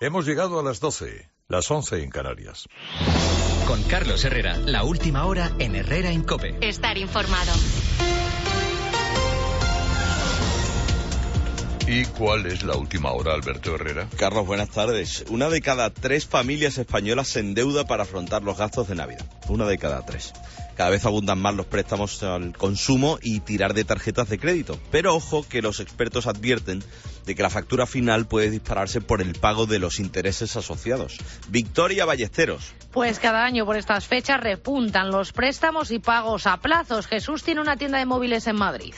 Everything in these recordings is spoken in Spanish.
Hemos llegado a las 12, las 11 en Canarias. Con Carlos Herrera, la última hora en Herrera en COPE. Estar informado. ¿Y cuál es la última hora, Alberto Herrera? Carlos, buenas tardes. 1 de cada 3 familias españolas se endeuda para afrontar los gastos de Navidad. 1 de cada 3. Cada vez abundan más los préstamos al consumo y tirar de tarjetas de crédito. Pero ojo que los expertos advierten de que la factura final puede dispararse por el pago de los intereses asociados. Victoria Ballesteros. Pues cada año por estas fechas repuntan los préstamos y pagos a plazos. Jesús tiene una tienda de móviles en Madrid.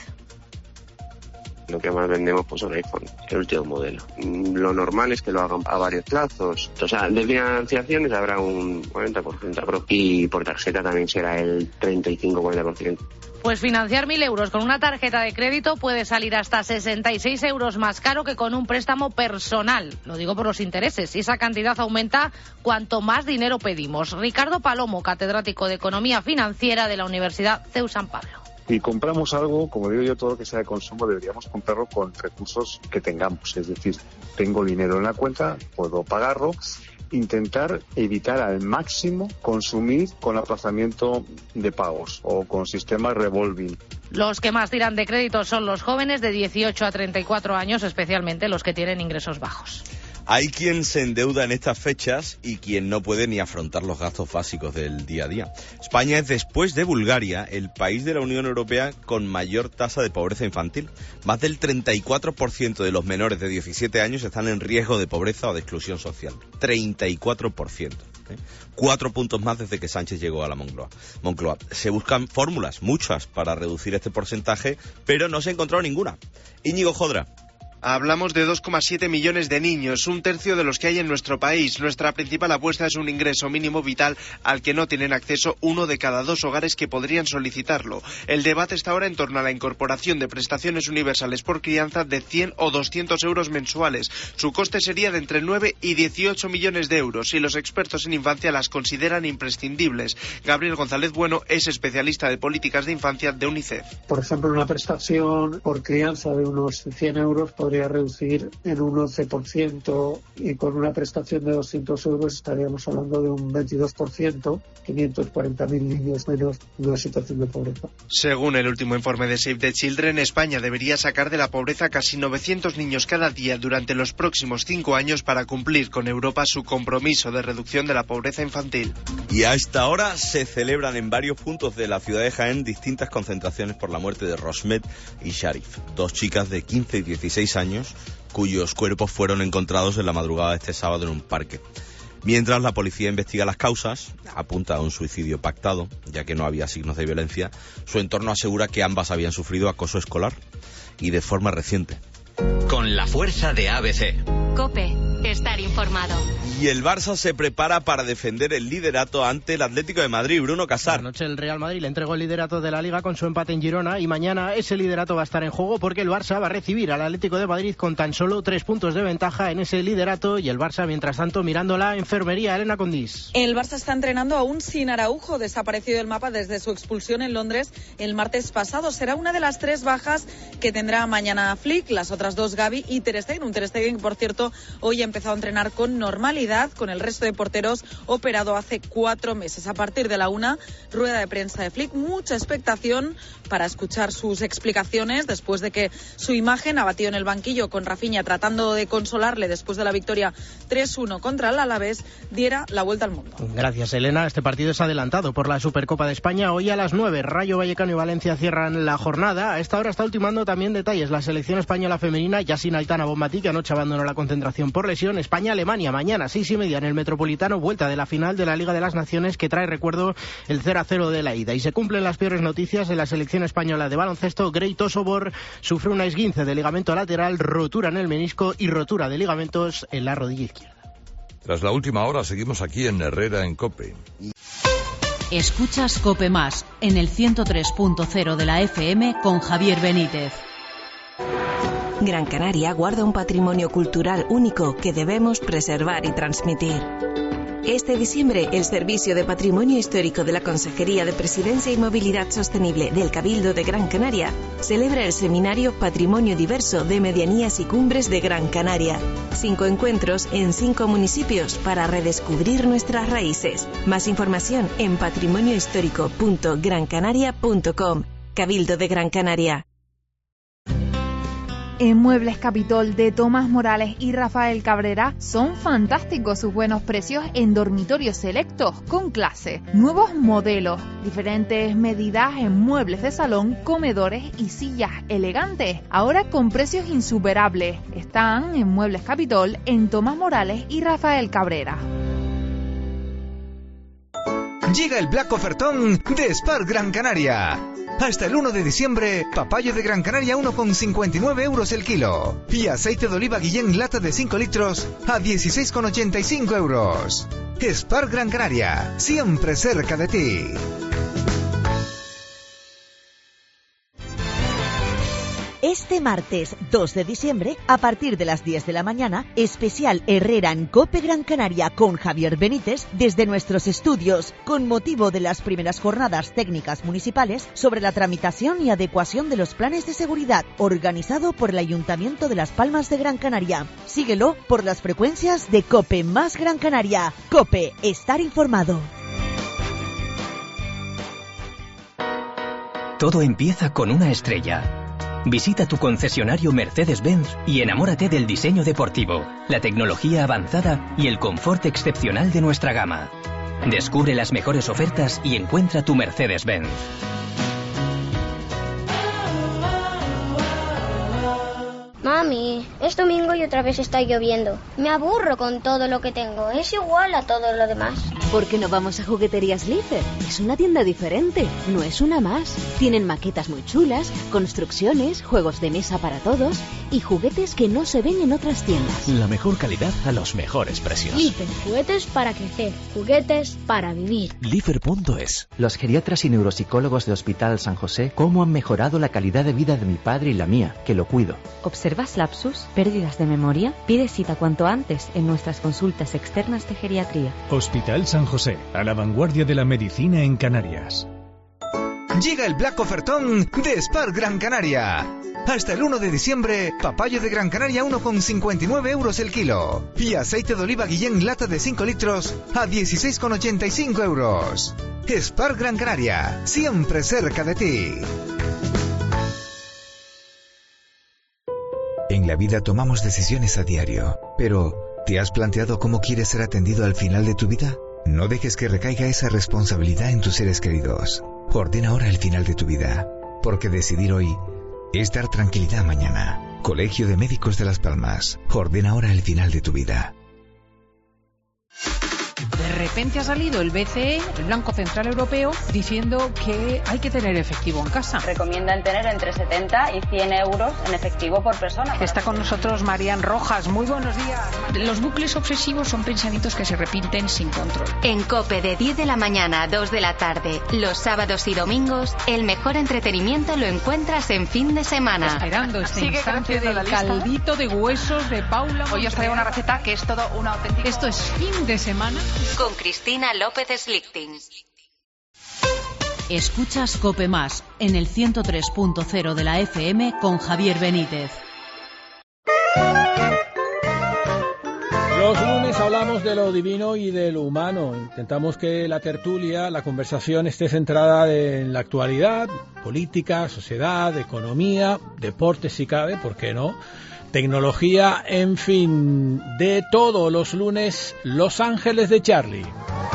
Lo que más vendemos pues son iPhone, el último modelo. Lo normal es que lo hagan a varios plazos. O sea, de financiaciones habrá un 40% y por tarjeta también será el 35-40%. Pues financiar 1.000 euros con una tarjeta de crédito puede salir hasta 66 euros más caro que con un préstamo personal. Lo digo por los intereses. Y esa cantidad aumenta cuanto más dinero pedimos. Ricardo Palomo, catedrático de Economía Financiera de la Universidad CEU San Pablo. Si compramos algo, como digo yo, todo lo que sea de consumo deberíamos comprarlo con recursos que tengamos. Es decir, tengo dinero en la cuenta, puedo pagarlo. Intentar evitar al máximo consumir con aplazamiento de pagos o con sistemas revolving. Los que más tiran de crédito son los jóvenes de 18 a 34 años, especialmente los que tienen ingresos bajos. Hay quien se endeuda en estas fechas y quien no puede ni afrontar los gastos básicos del día a día. España es, después de Bulgaria, el país de la Unión Europea con mayor tasa de pobreza infantil. Más del 34% de los menores de 17 años están en riesgo de pobreza o de exclusión social. 34%. 4 puntos más desde que Sánchez llegó a la Moncloa. Se buscan fórmulas, muchas, para reducir este porcentaje, pero no se ha encontrado ninguna. Íñigo Jodra. Hablamos de 2,7 millones de niños, un tercio de los que hay en nuestro país. Nuestra principal apuesta es un ingreso mínimo vital al que no tienen acceso 1 de cada 2 hogares que podrían solicitarlo. El debate está ahora en torno a la incorporación de prestaciones universales por crianza de 100 o 200 euros mensuales. Su coste sería de entre 9 y 18 millones de euros y los expertos en infancia las consideran imprescindibles. Gabriel González Bueno es especialista de políticas de infancia de UNICEF. Por ejemplo, una prestación por crianza de unos 100 euros podría reducir en un 11% y con una prestación de 200 euros estaríamos hablando de un 22%, 540.000 niños menos en una situación de pobreza. Según el último informe de Save the Children, España debería sacar de la pobreza casi 900 niños cada día durante los próximos 5 años para cumplir con Europa su compromiso de reducción de la pobreza infantil. Y a esta hora se celebran en varios puntos de la ciudad de Jaén distintas concentraciones por la muerte de Rosmet y Sharif, 2 chicas de 15 y 16 años cuyos cuerpos fueron encontrados en la madrugada de este sábado en un parque. Mientras la policía investiga las causas, apunta a un suicidio pactado, ya que no había signos de violencia, su entorno asegura que ambas habían sufrido acoso escolar y de forma reciente. Con la fuerza de ABC. COPE. Estar informado. Y el Barça se prepara para defender el liderato ante el Atlético de Madrid. Bruno Casar. Anoche el Real Madrid le entregó el liderato de la Liga con su empate en Girona y mañana ese liderato va a estar en juego porque el Barça va a recibir al Atlético de Madrid con tan solo 3 puntos de ventaja en ese liderato y el Barça, mientras tanto, mirando la enfermería. Elena Condís. El Barça está entrenando aún sin Araujo, desaparecido del mapa desde su expulsión en Londres el martes pasado. Será una de las 3 bajas que tendrá mañana Flick, las otras 2 Gavi y Ter Stegen. Un Ter Stegen, por cierto, hoy ha empezado a entrenar con normalidad, con el resto de porteros operado hace 4 meses. A partir de la 1, rueda de prensa de Flick, mucha expectación para escuchar sus explicaciones después de que su imagen, abatido en el banquillo con Rafinha tratando de consolarle después de la victoria 3-1 contra el Alavés, diera la vuelta al mundo. Gracias, Elena. Este partido es adelantado por la Supercopa de España. Hoy a las 9, Rayo Vallecano y Valencia cierran la jornada. A esta hora está ultimando también detalles la selección española femenina, ya sin Aitana Bonmatí, que anoche abandonó la concentración por lesión. España-Alemania, mañana 6:30 en el Metropolitano, vuelta de la final de la Liga de las Naciones que trae, recuerdo, el 0-0 de la ida. Y se cumplen las peores noticias de la selección española de baloncesto. Grey Tosobor sufre una esguince de ligamento lateral, rotura en el menisco y rotura de ligamentos en la rodilla izquierda. Tras la última hora seguimos aquí en Herrera en COPE. Escuchas COPE Más en el 103.0 de la FM con Javier Benítez. Gran Canaria guarda un patrimonio cultural único que debemos preservar y transmitir. Este diciembre, el Servicio de Patrimonio Histórico de la Consejería de Presidencia y Movilidad Sostenible del Cabildo de Gran Canaria celebra el seminario Patrimonio Diverso de Medianías y Cumbres de Gran Canaria. 5 encuentros en 5 municipios para redescubrir nuestras raíces. Más información en patrimoniohistórico.grancanaria.com. Cabildo de Gran Canaria. En Muebles Capitol de Tomás Morales y Rafael Cabrera son fantásticos sus buenos precios en dormitorios selectos con clase, nuevos modelos, diferentes medidas en muebles de salón, comedores y sillas elegantes, ahora con precios insuperables. Están en Muebles Capitol en Tomás Morales y Rafael Cabrera. Llega el Black Ofertón de Spar Gran Canaria. Hasta el 1 de diciembre, papayo de Gran Canaria 1,59 euros el kilo. Y aceite de oliva Guillén lata de 5 litros a 16,85 euros. Spar Gran Canaria, siempre cerca de ti. Este martes 2 de diciembre, a partir de las 10 de la mañana, especial Herrera en COPE Gran Canaria con Javier Benítez desde nuestros estudios, con motivo de las primeras jornadas técnicas municipales sobre la tramitación y adecuación de los planes de seguridad, organizado por el Ayuntamiento de Las Palmas de Gran Canaria. Síguelo por las frecuencias de COPE más Gran Canaria. COPE, estar informado. Todo empieza con una estrella. Visita tu concesionario Mercedes-Benz y enamórate del diseño deportivo, la tecnología avanzada y el confort excepcional de nuestra gama. Descubre las mejores ofertas y encuentra tu Mercedes-Benz. Mami, es domingo y otra vez está lloviendo. Me aburro con todo lo que tengo. Es igual a todo lo demás. ¿Por qué no vamos a Jugueterías Lifer? Es una tienda diferente, no es una más. Tienen maquetas muy chulas, construcciones, juegos de mesa para todos y juguetes que no se ven en otras tiendas. La mejor calidad a los mejores precios. Lifer, juguetes para crecer, juguetes para vivir. Lifer.es. Los geriatras y neuropsicólogos de Hospital San José, ¿cómo han mejorado la calidad de vida de mi padre y la mía, que lo cuido? ¿Observas lapsus, pérdidas de memoria? Pide cita cuanto antes en nuestras consultas externas de geriatría. Hospital San José, a la vanguardia de la medicina en Canarias. Llega el Black Ofertón de Spar Gran Canaria. Hasta el 1 de diciembre, papayo de Gran Canaria 1,59 euros el kilo. Y aceite de oliva Guillén lata de 5 litros a 16,85 euros. Spar Gran Canaria, siempre cerca de ti. En la vida tomamos decisiones a diario, pero ¿te has planteado cómo quieres ser atendido al final de tu vida? No dejes que recaiga esa responsabilidad en tus seres queridos. Ordena ahora el final de tu vida, porque decidir hoy es dar tranquilidad mañana. Colegio de Médicos de Las Palmas. Ordena ahora el final de tu vida. De repente ha salido el BCE, el Banco Central Europeo, diciendo que hay que tener efectivo en casa. Recomiendan tener entre 70 y 100 euros en efectivo por persona. Está con nosotros Marian Rojas. Muy buenos días. Los bucles obsesivos son pensamientos que se repiten sin control. En COPE de 10 de la mañana a 2 de la tarde, los sábados y domingos, el mejor entretenimiento lo encuentras en fin de semana. Esperando este instante del caldito de huesos de Paula. Hoy os traigo una receta que es todo una auténtica... Esto es fin de semana. Con Cristina López Slichting. Escuchas COPE Más en el 103.0 de la FM con Javier Benítez. Los lunes hablamos de lo divino y de lo humano. Intentamos que la tertulia, la conversación esté centrada en la actualidad, política, sociedad, economía, deportes si cabe, ¿por qué no? Tecnología, en fin, de todo. Los lunes, Los Ángeles de Charlie.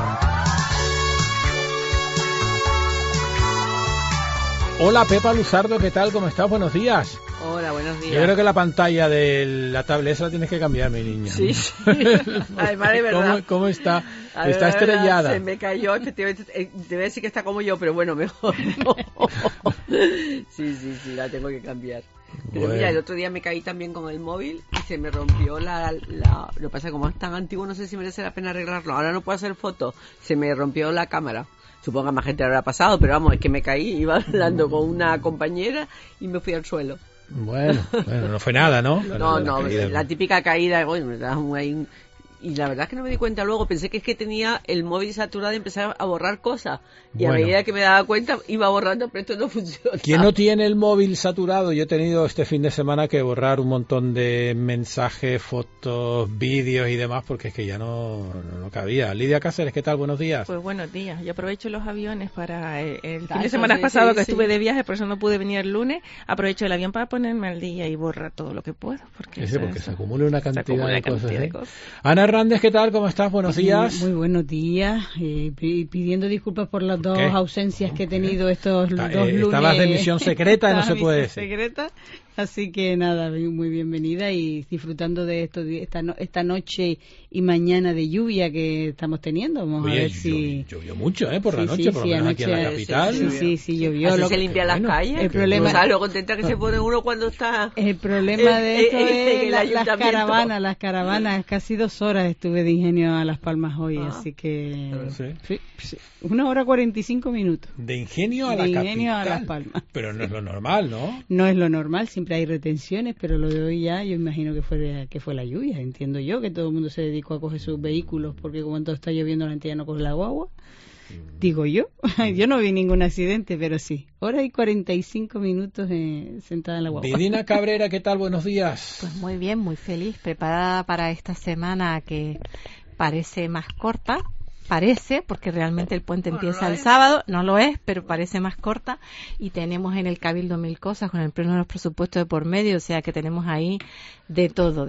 Hola Pepa Luzardo, ¿qué tal? ¿Cómo estás? Buenos días. Hola, buenos días. Yo creo que la pantalla de la tablet esa la tienes que cambiar, mi niña. Sí, sí. Además, de verdad. ¿Cómo está? Está estrellada. Verdad, se me cayó, efectivamente. Te voy a decir que está como yo, pero bueno, mejor no. Sí, la tengo que cambiar. Pero bueno. Mira, el otro día me caí también con el móvil y se me rompió lo que pasa, como es tan antiguo, no sé si merece la pena arreglarlo. Ahora no puedo hacer fotos. Se me rompió la cámara. Supongo que a más gente le habrá pasado, pero vamos, es que me caí, iba hablando con una compañera y me fui al suelo. Bueno, no fue nada, ¿no? No, la típica caída, bueno, me da ahí y la verdad es que no me di cuenta luego, pensé que es que tenía el móvil saturado y empecé a borrar cosas. Y a medida que me daba cuenta iba borrando, pero esto no funciona. ¿Quién no tiene el móvil saturado? Yo he tenido este fin de semana que borrar un montón de mensajes, fotos, vídeos y demás, porque es que ya no cabía. Lidia Cáceres, ¿qué tal? Buenos días. Pues buenos días. Yo aprovecho los aviones para el fin de semana pasado que estuve de viaje, por eso no pude venir el lunes. Aprovecho el avión para ponerme al día y borrar todo lo que puedo. Porque se acumula una cantidad de cosas. Ana Hernández, ¿qué tal? ¿Cómo estás? Buenos días. Muy buenos días. Pidiendo disculpas por las dos ausencias que he tenido estos 2 lunes. Estabas de misión secreta y no se puede decir. Secreta. Así que nada, muy bienvenida y disfrutando de esta noche y mañana de lluvia que estamos teniendo. Vamos a ver si... Llovió mucho, por la noche, por lo menos aquí en la capital. Sí, llovió. Así se limpian las calles. El problema... O sea, lo contenta que se pone uno cuando está... El problema de esto es las caravanas. Casi 2 horas estuve de Ingenio a Las Palmas hoy, así que... 1 hora 45 minutos. De Ingenio a la capital. De Ingenio a Las Palmas. Pero no es lo normal, ¿no? No es lo normal, siempre hay retenciones, pero lo de hoy ya yo imagino que fue la lluvia. Entiendo yo que todo el mundo se dedicó a coger sus vehículos porque como todo está lloviendo la gente ya no coge la guagua. Digo yo. Yo no vi ningún accidente, pero sí. Hora y 45 minutos sentada en la guagua. Vidina Cabrera, ¿qué tal? Buenos días. Pues muy bien, muy feliz, preparada para esta semana que parece más corta. Parece, porque realmente el puente empieza el sábado, no lo es, pero parece más corta, y tenemos en el Cabildo 1000 cosas, con el pleno de los presupuestos de por medio, o sea que tenemos ahí de todo,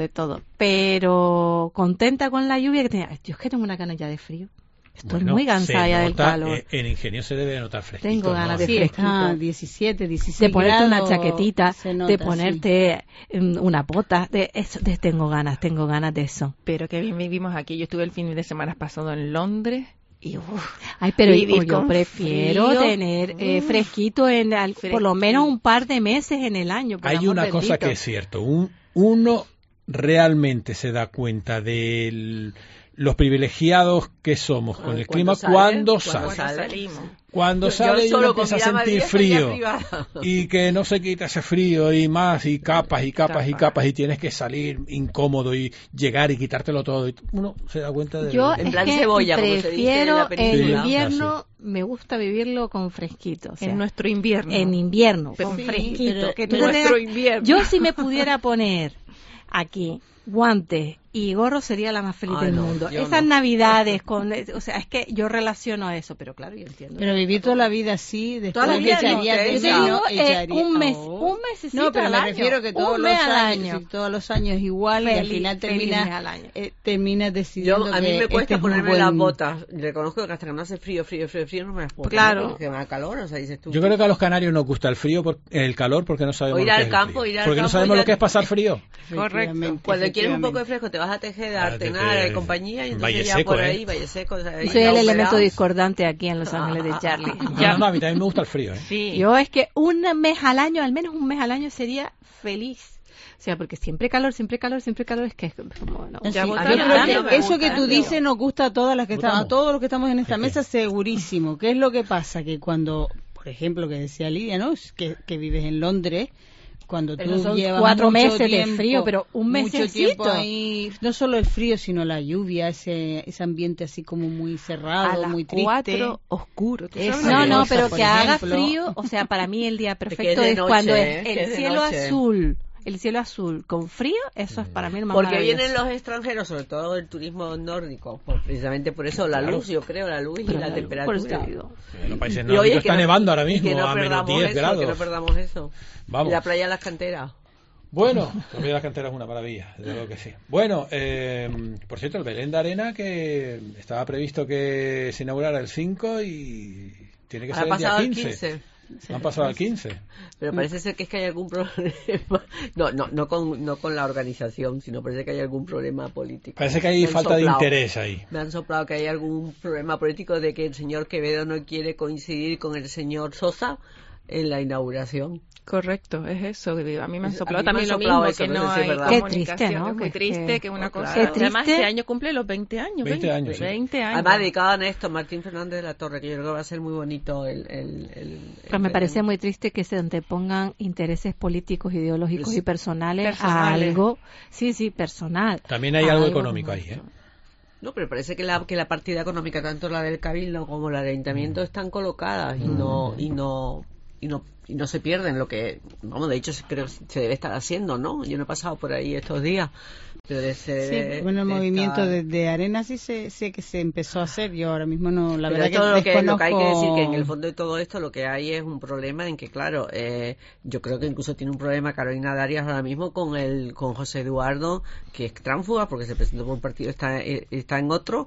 pero contenta con la lluvia que tenía. Yo es que tengo una gana ya de frío. Estoy muy cansada ya del calor. En Ingenio se debe notar fresquito. Tengo ganas de fresquito. 17 de ponerte una chaquetita, de ponerte una bota. Tengo ganas de eso. Pero que bien vivimos aquí. Yo estuve el fin de semana pasado en Londres. Y pero yo prefiero tener fresquito por lo menos un par de meses en el año. Hay una cosa que es cierto. Uno realmente se da cuenta de los privilegiados que somos con el clima cuando salimos. Cuando sale y uno empieza a sentir frío y que no se quita ese frío y más y capas y tienes que salir incómodo y llegar y quitártelo todo y uno se da cuenta de... Yo en plan cebolla, prefiero el invierno, me gusta vivirlo con fresquito. O sea, en nuestro invierno. En invierno, con fresquito. Invierno. Yo si me pudiera poner aquí guantes y gorro sería la más feliz del mundo. Esas navidades es que yo relaciono a eso, pero claro, yo entiendo. Pero vivir toda la vida así, después toda la vida un mes no, pero me refiero que todos los años igual y al final terminas decidiendo. A mí me cuesta ponerme las botas. Reconozco que hasta que no hace frío no me las puedo. Claro. Que me da calor, o sea, dices tú. Yo creo que a los canarios nos gusta el calor porque no sabemos lo que es el frío. Porque no sabemos lo que es pasar frío. Correcto. Cuando quieres un poco de fresco te vas a tejer, a Artenar, de compañía, y entonces ya por ahí, Valle Seco. Soy el elemento discordante aquí en Los Ángeles de Charlie. No, a mí también me gusta el frío. Sí. Yo es que un mes al año, al menos un mes al año sería feliz. O sea, porque siempre calor, es que es como... No. Yo creo que eso que tú dices nos gusta a todas las que estamos, a todos los que estamos en esta mesa, segurísimo. ¿Qué es lo que pasa? Que cuando, por ejemplo, que decía Lidia, ¿no? Que vives en Londres... Cuando tú llevas 4 meses de frío, pero un mesecito ahí, no solo el frío, sino la lluvia, ese ambiente así como muy cerrado, muy triste. 4 oscuro. No, pero que haga frío, o sea, para mí el día perfecto es cuando es el cielo azul. El cielo azul con frío, eso es para mí el más porque vienen los extranjeros, sobre todo el turismo nórdico, precisamente por eso la luz, yo creo, la luz y la temperatura. Los países nórdicos está nevando ahora mismo a menos 10 grados. Que no perdamos eso. Vamos. Y la playa de las canteras. Bueno, la playa de las canteras es una maravilla, desde luego que sí. Bueno, por cierto, el Belén de Arena, que estaba previsto que se inaugurara el 5 y tiene que ser el día 15. Han pasado al 15. Pero parece ser que es que hay algún problema. No con la organización, sino parece que hay algún problema político. Parece que hay falta de interés ahí. Me han soplado que hay algún problema político de que el señor Quevedo no quiere coincidir con el señor Sosa en la inauguración. Correcto, es eso. A mí me han soplado también lo mismo, que no hay comunicación. Qué triste, ¿no? Es muy triste que una cosa... Qué triste. Además, este año cumple los 20 años. 20 años, sí. 20 años. Además, dedicado a esto, Martín Fernández de la Torre, que yo creo que va a ser muy bonito Pero me parece muy triste que se antepongan intereses políticos, ideológicos y personales a algo... Sí, personal. También hay algo económico ahí, ¿eh? No, pero parece que la partida económica, tanto la del Cabildo como la del Ayuntamiento, están colocadas y no se pierden lo que, vamos, de hecho creo que se debe estar haciendo, ¿no? Yo no he pasado por ahí estos días. Bueno, el movimiento de arena sí sé que se empezó a hacer. Yo ahora mismo no, la pero verdad lo que hay que decir que en el fondo de todo esto lo que hay es un problema en que, claro, yo creo que incluso tiene un problema Carolina Darias ahora mismo con José Eduardo, que es tránsfuga porque se presentó por un partido, está en otro.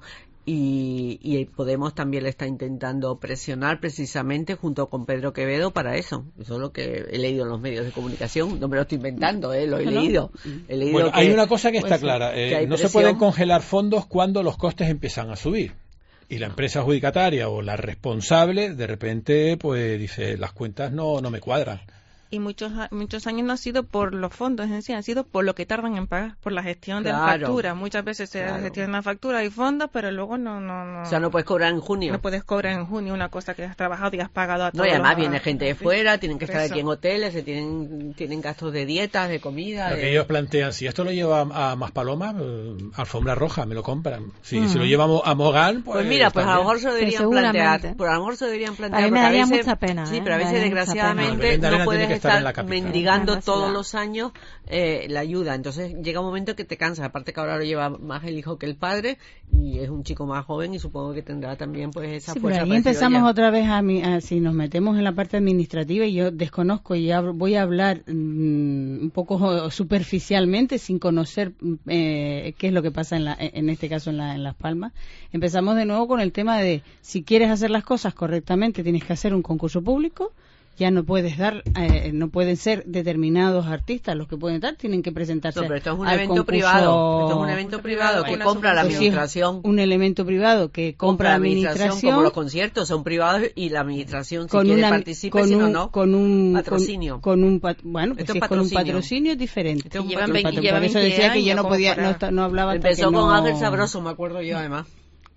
Y Podemos también le está intentando presionar precisamente junto con Pedro Quevedo para eso. Eso es lo que he leído en los medios de comunicación. No me lo estoy inventando, lo he leído. Bueno, hay una cosa que está clara. No se pueden congelar fondos cuando los costes empiezan a subir. Y la empresa adjudicataria o la responsable de repente pues dice, las cuentas no me cuadran. Y muchos años no ha sido por los fondos en sí, han sido por lo que tardan en pagar, por la gestión de la factura. Muchas veces se gestiona la factura y fondos, pero luego no. O sea, no puedes cobrar en junio. No puedes cobrar en junio una cosa que has trabajado y has pagado a todos. No, y además viene gente de fuera, tienen que estar aquí en hoteles, tienen gastos de dietas, de comida. Lo que ellos plantean, si esto lo lleva a Maspalomas, alfombra roja, me lo compran. Si lo llevamos a Mogán, pues mira, pues a lo mejor se lo deberían plantear. Por a lo mejor se deberían plantear. A mí me daría mucha pena. Sí, pero a veces desgraciadamente no puedes estar mendigando todos los años la ayuda. Entonces llega un momento que te cansas. Aparte que ahora lo lleva más el hijo que el padre y es un chico más joven y supongo que tendrá también pues esa fuerza. Pero ahí empezamos otra vez si nos metemos en la parte administrativa y yo desconozco y voy a hablar un poco superficialmente sin conocer qué es lo que pasa en este caso en Las Palmas. Empezamos de nuevo con el tema de si quieres hacer las cosas correctamente tienes que hacer un concurso público. Ya no puedes no pueden ser determinados artistas los que pueden dar, tienen que presentarse. No, pero esto es un evento privado. Esto es un evento privado que compra la administración. Un elemento privado que compra la administración. Como los conciertos son privados y la administración si quiere participa, si no, con un patrocinio. Bueno, pues si es con un patrocinio es diferente. Por eso decía que yo no podía, no hablaba. Empezó con Ángel Sabroso, me acuerdo yo además.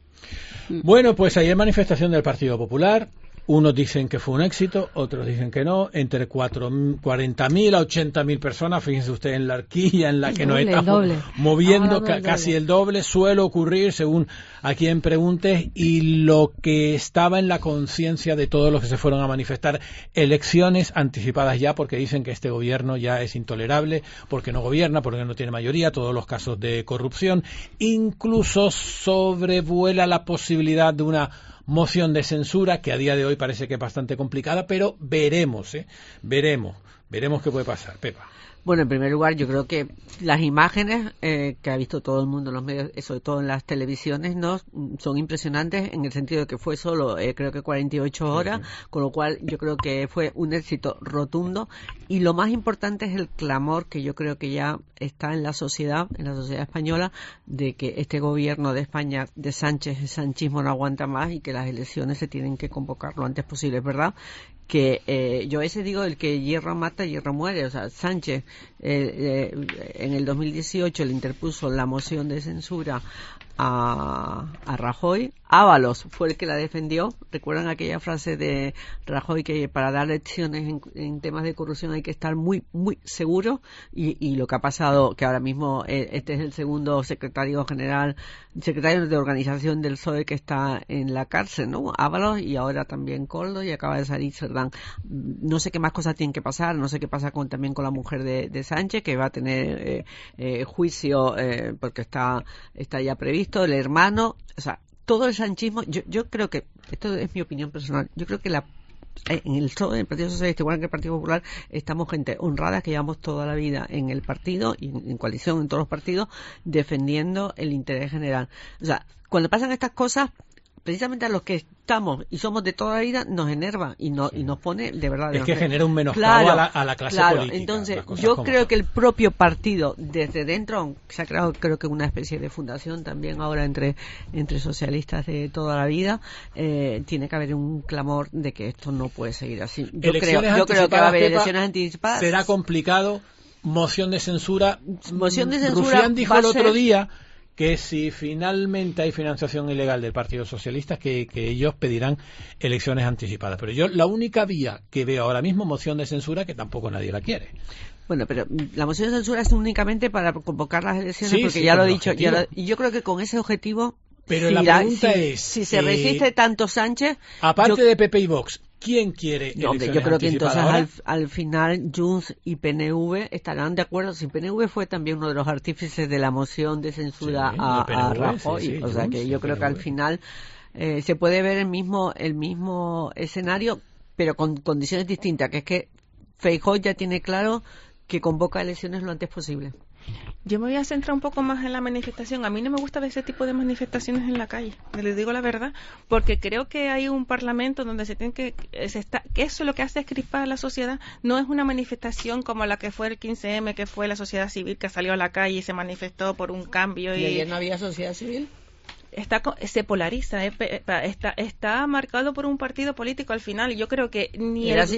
Bueno, pues ayer manifestación del Partido Popular. Unos dicen que fue un éxito, otros dicen que no. Entre 40.000 a 80.000 personas, fíjense usted en la horquilla en la que nos estamos moviendo, casi el doble. Suele ocurrir, según a quien preguntes, y lo que estaba en la conciencia de todos los que se fueron a manifestar, elecciones anticipadas ya, porque dicen que este gobierno ya es intolerable, porque no gobierna, porque no tiene mayoría, todos los casos de corrupción. Incluso sobrevuela la posibilidad de una moción de censura que a día de hoy parece que es bastante complicada, pero veremos qué puede pasar. Pepa. Bueno, en primer lugar, yo creo que las imágenes que ha visto todo el mundo en los medios, sobre todo en las televisiones, no son impresionantes en el sentido de que fue solo, creo que 48 horas, con lo cual yo creo que fue un éxito rotundo. Y lo más importante es el clamor que yo creo que ya está en la sociedad española, de que este gobierno de España, de Sánchez, el sanchismo no aguanta más y que las elecciones se tienen que convocar lo antes posible, ¿verdad? Que yo a veces digo el que hierro mata, hierro muere. O sea, Sánchez en el 2018 le interpuso la moción de censura a Rajoy. Ábalos fue el que la defendió. ¿Recuerdan aquella frase de Rajoy que para dar lecciones en temas de corrupción hay que estar muy, muy seguro? Y lo que ha pasado, que ahora mismo este es el segundo secretario de organización del PSOE que está en la cárcel, ¿no? Ábalos, y ahora también Koldo, y acaba de salir Cerdán. No sé qué más cosas tienen que pasar, no sé qué pasa también con la mujer de Sánchez, que va a tener juicio porque está ya previsto, el hermano, o sea, todo el sanchismo. Yo creo que, esto es mi opinión personal, yo creo que en el Partido Socialista, igual que el Partido Popular, estamos gente honrada que llevamos toda la vida en el partido y en coalición en todos los partidos defendiendo el interés general. O sea, cuando pasan estas cosas, precisamente a los que estamos y somos de toda la vida nos enerva y nos pone de verdad. Es que genera un menoscabo a la clase política. Entonces, yo creo que el propio partido desde dentro se ha creado, creo que una especie de fundación también ahora entre socialistas de toda la vida, tiene que haber un clamor de que esto no puede seguir así. Yo creo que va a haber elecciones anticipadas. Será complicado. Moción de censura. Rufián dijo el otro día que si finalmente hay financiación ilegal del Partido Socialista, que ellos pedirán elecciones anticipadas. Pero yo la única vía que veo ahora mismo, moción de censura, que tampoco nadie la quiere. Bueno, pero la moción de censura es únicamente para convocar las elecciones, porque ya lo he dicho. Y yo creo que con ese objetivo Pero la pregunta es... Si se resiste tanto Sánchez... Aparte de PP y Vox, ¿quién quiere elecciones yo creo que entonces ahora? al final Junts y PNV estarán de acuerdo. Si PNV fue también uno de los artífices de la moción de censura a Rajoy, o sea que yo creo que al final se puede ver el mismo escenario, pero con condiciones distintas, que es que Feijóo ya tiene claro que convoca elecciones lo antes posible. Yo me voy a centrar un poco más en la manifestación. A mí no me gusta ver ese tipo de manifestaciones en la calle, les digo la verdad, porque creo que hay un parlamento donde se tiene que eso lo que hace es crispar a la sociedad. No es una manifestación como la que fue el 15M, que fue la sociedad civil que salió a la calle y se manifestó por un cambio. ¿Y ayer no había sociedad civil? Se polariza, está marcado por un partido político al final, y yo creo que ni el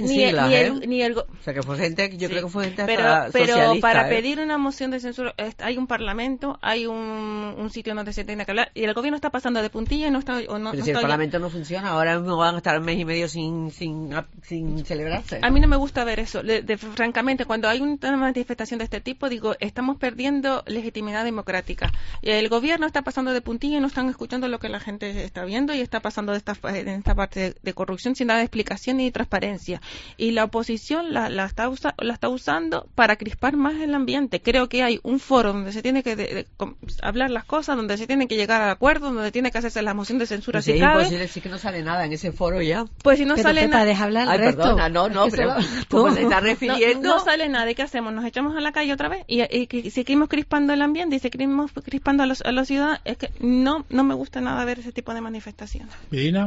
o sea que fue gente, yo creo que fue gente pero para pedir una moción de censura hay un parlamento, hay un sitio donde se tiene que hablar, y el gobierno está pasando de puntilla y no está pero si el parlamento no funciona, ahora mismo van a estar un mes y medio sin celebrarse. A mí no me gusta ver eso, francamente, cuando hay una manifestación de este tipo, digo, estamos perdiendo legitimidad democrática. El gobierno está pasando de puntilla y no están escuchando lo que la gente está viendo, y está pasando en esta parte de corrupción sin dar explicación ni transparencia, y la oposición la está usando para crispar más el ambiente. Creo que hay un foro donde se tiene que hablar las cosas, donde se tiene que llegar a acuerdos, donde tiene que hacerse la moción de censura si cabe. Es imposible decir que no sale nada en ese foro ya. Pues si no sale nada, deja hablar el resto. Perdona, no, pero como se está refiriendo, no sale nada. ¿Y qué hacemos? ¿Nos echamos a la calle otra vez? Y seguimos crispando el ambiente y seguimos crispando a los ciudadanos. Es que no me gusta nada ver ese tipo de manifestaciones. Medina.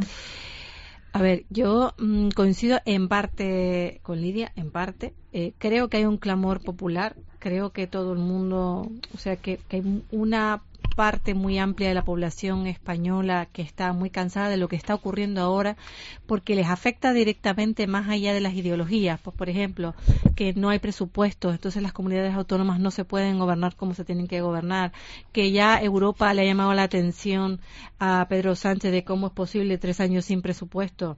A ver, yo coincido en parte con Lidia, en parte. Creo que hay un clamor popular, creo que todo el mundo, o sea, que hay una parte muy amplia de la población española que está muy cansada de lo que está ocurriendo ahora, porque les afecta directamente más allá de las ideologías. Pues, por ejemplo, que no hay presupuestos, entonces las comunidades autónomas no se pueden gobernar como se tienen que gobernar, que ya Europa le ha llamado la atención a Pedro Sánchez de cómo es posible 3 años sin presupuesto.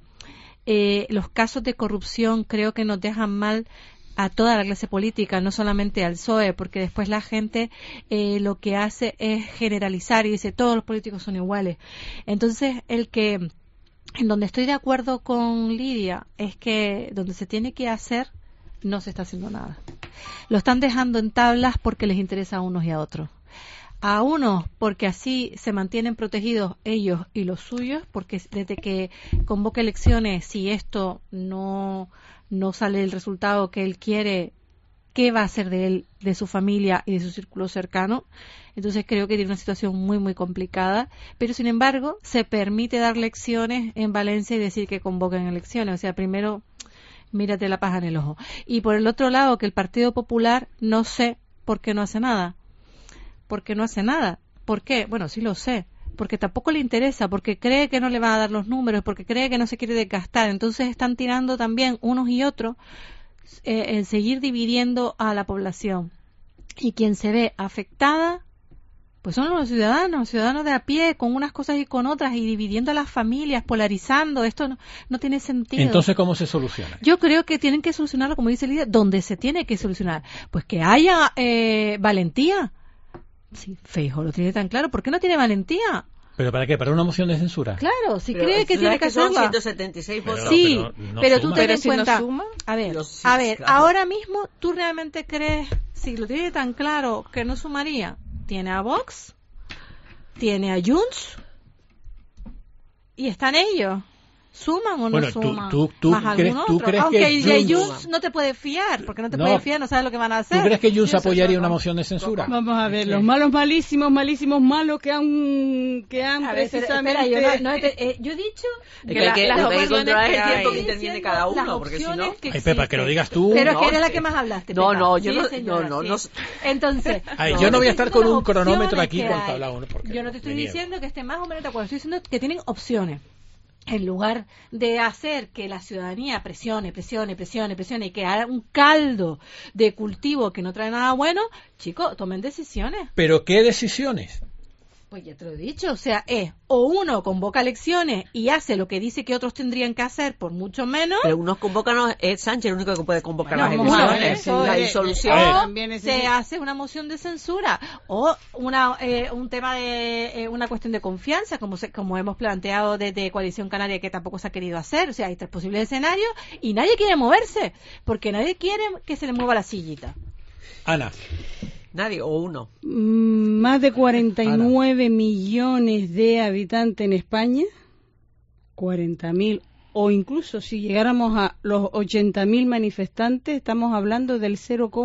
Los casos de corrupción creo que nos dejan mal a toda la clase política, no solamente al PSOE, porque después la gente lo que hace es generalizar y dice todos los políticos son iguales. Entonces, en donde estoy de acuerdo con Lidia es que donde se tiene que hacer no se está haciendo nada. Lo están dejando en tablas porque les interesa a unos y a otros. A unos porque así se mantienen protegidos ellos y los suyos, porque desde que convoque elecciones, si esto no sale el resultado que él quiere, ¿qué va a hacer de él, de su familia y de su círculo cercano? Entonces creo que tiene una situación muy, muy complicada, pero sin embargo se permite dar lecciones en Valencia y decir que convoquen elecciones. O sea, primero mírate la paja en el ojo. Y por el otro lado, que el Partido Popular, no sé por qué no hace nada. ¿Por qué no hace nada? ¿Por qué? Bueno, sí lo sé. Porque tampoco le interesa, porque cree que no le van a dar los números, porque cree que no se quiere desgastar. Entonces están tirando también unos y otros en seguir dividiendo a la población. Y quien se ve afectada, pues son los ciudadanos de a pie, con unas cosas y con otras, y dividiendo a las familias, polarizando. Esto no tiene sentido. Entonces, ¿cómo se soluciona? Yo creo que tienen que solucionarlo, como dice Lidia, donde se tiene que solucionar. Pues que haya valentía. Sí, Feijóo lo tiene tan claro. ¿Por qué no tiene valentía? ¿Pero para qué? ¿Para una moción de censura? Claro, si cree que tiene que hacerlo. Son 176 votos. Sí, pero tú ten en cuenta. A ver, ahora mismo, ¿tú realmente crees, si lo tiene tan claro, que no sumaría? Tiene a Vox, tiene a Junts, y están ellos. ¿Suman o no suman? ¿Tú crees aunque que Junts no te puede fiar, porque no te puede fiar, no sabes lo que van a hacer. ¿Tú crees que Junts apoyaría una moción de censura? Vamos a ver, los malos malos que han precisamente... Espera, yo he dicho que las opciones que tiempo que interviene cada uno, porque si no... Ay, Pepa, que lo digas tú. Pero es que eres la que más hablaste, Pepa. No, yo no. Entonces... yo no voy a estar con un cronómetro aquí cuando habla uno. Yo no te estoy diciendo que esté más o menos de acuerdo, estoy diciendo que tienen opciones. En lugar de hacer que la ciudadanía presione y que haga un caldo de cultivo que no trae nada bueno, chicos, tomen decisiones. ¿Pero qué decisiones? Pues ya te lo he dicho, o sea, o uno convoca elecciones y hace lo que dice que otros tendrían que hacer por mucho menos. Pero unos convocan, es Sánchez el único que puede convocar las elecciones. La disolución. O se hace una moción de censura o un tema de una cuestión de confianza, como hemos planteado desde Coalición Canaria, que tampoco se ha querido hacer. O sea, hay 3 posibles escenarios y nadie quiere moverse, porque nadie quiere que se le mueva la sillita. Ana. Nadie, o uno. Más de 49 millones de habitantes en España, 40.000, o incluso si llegáramos a los 80.000 manifestantes, estamos hablando del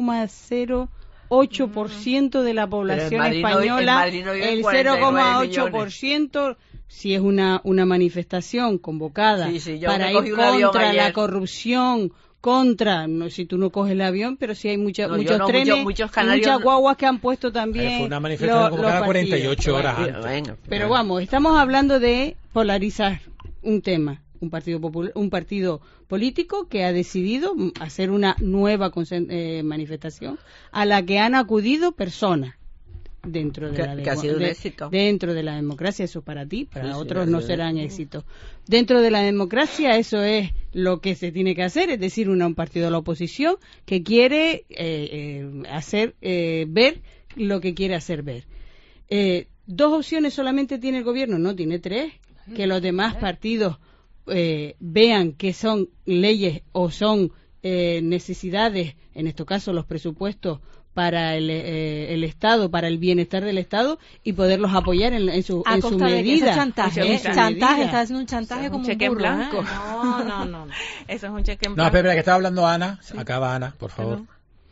0,08% de la población española, el 0,8%. Si es una manifestación convocada para ir contra la corrupción, si tú no coges el avión, pero sí hay muchos trenes, muchas guaguas que han puesto también. Fue una manifestación convocada 48 horas antes. Pero vamos, estamos hablando de polarizar un tema, un partido político que ha decidido hacer una nueva manifestación a la que han acudido personas. Dentro de que ha sido un éxito. Dentro de la democracia, eso para ti, para otros no serán éxitos. Dentro de la democracia, eso es lo que se tiene que hacer, es decir, un partido de la oposición que quiere hacer ver lo que quiere hacer ver. 2 opciones solamente tiene el gobierno, no, tiene 3, que los demás partidos vean que son leyes o son necesidades, en este caso los presupuestos para el Estado, para el bienestar del Estado, y poderlos apoyar en su medida. Chantaje, está haciendo un chantaje como un cheque blanco. No. Eso es un cheque en blanco. No, espera, que estaba hablando Ana. Sí. Acaba Ana, por favor.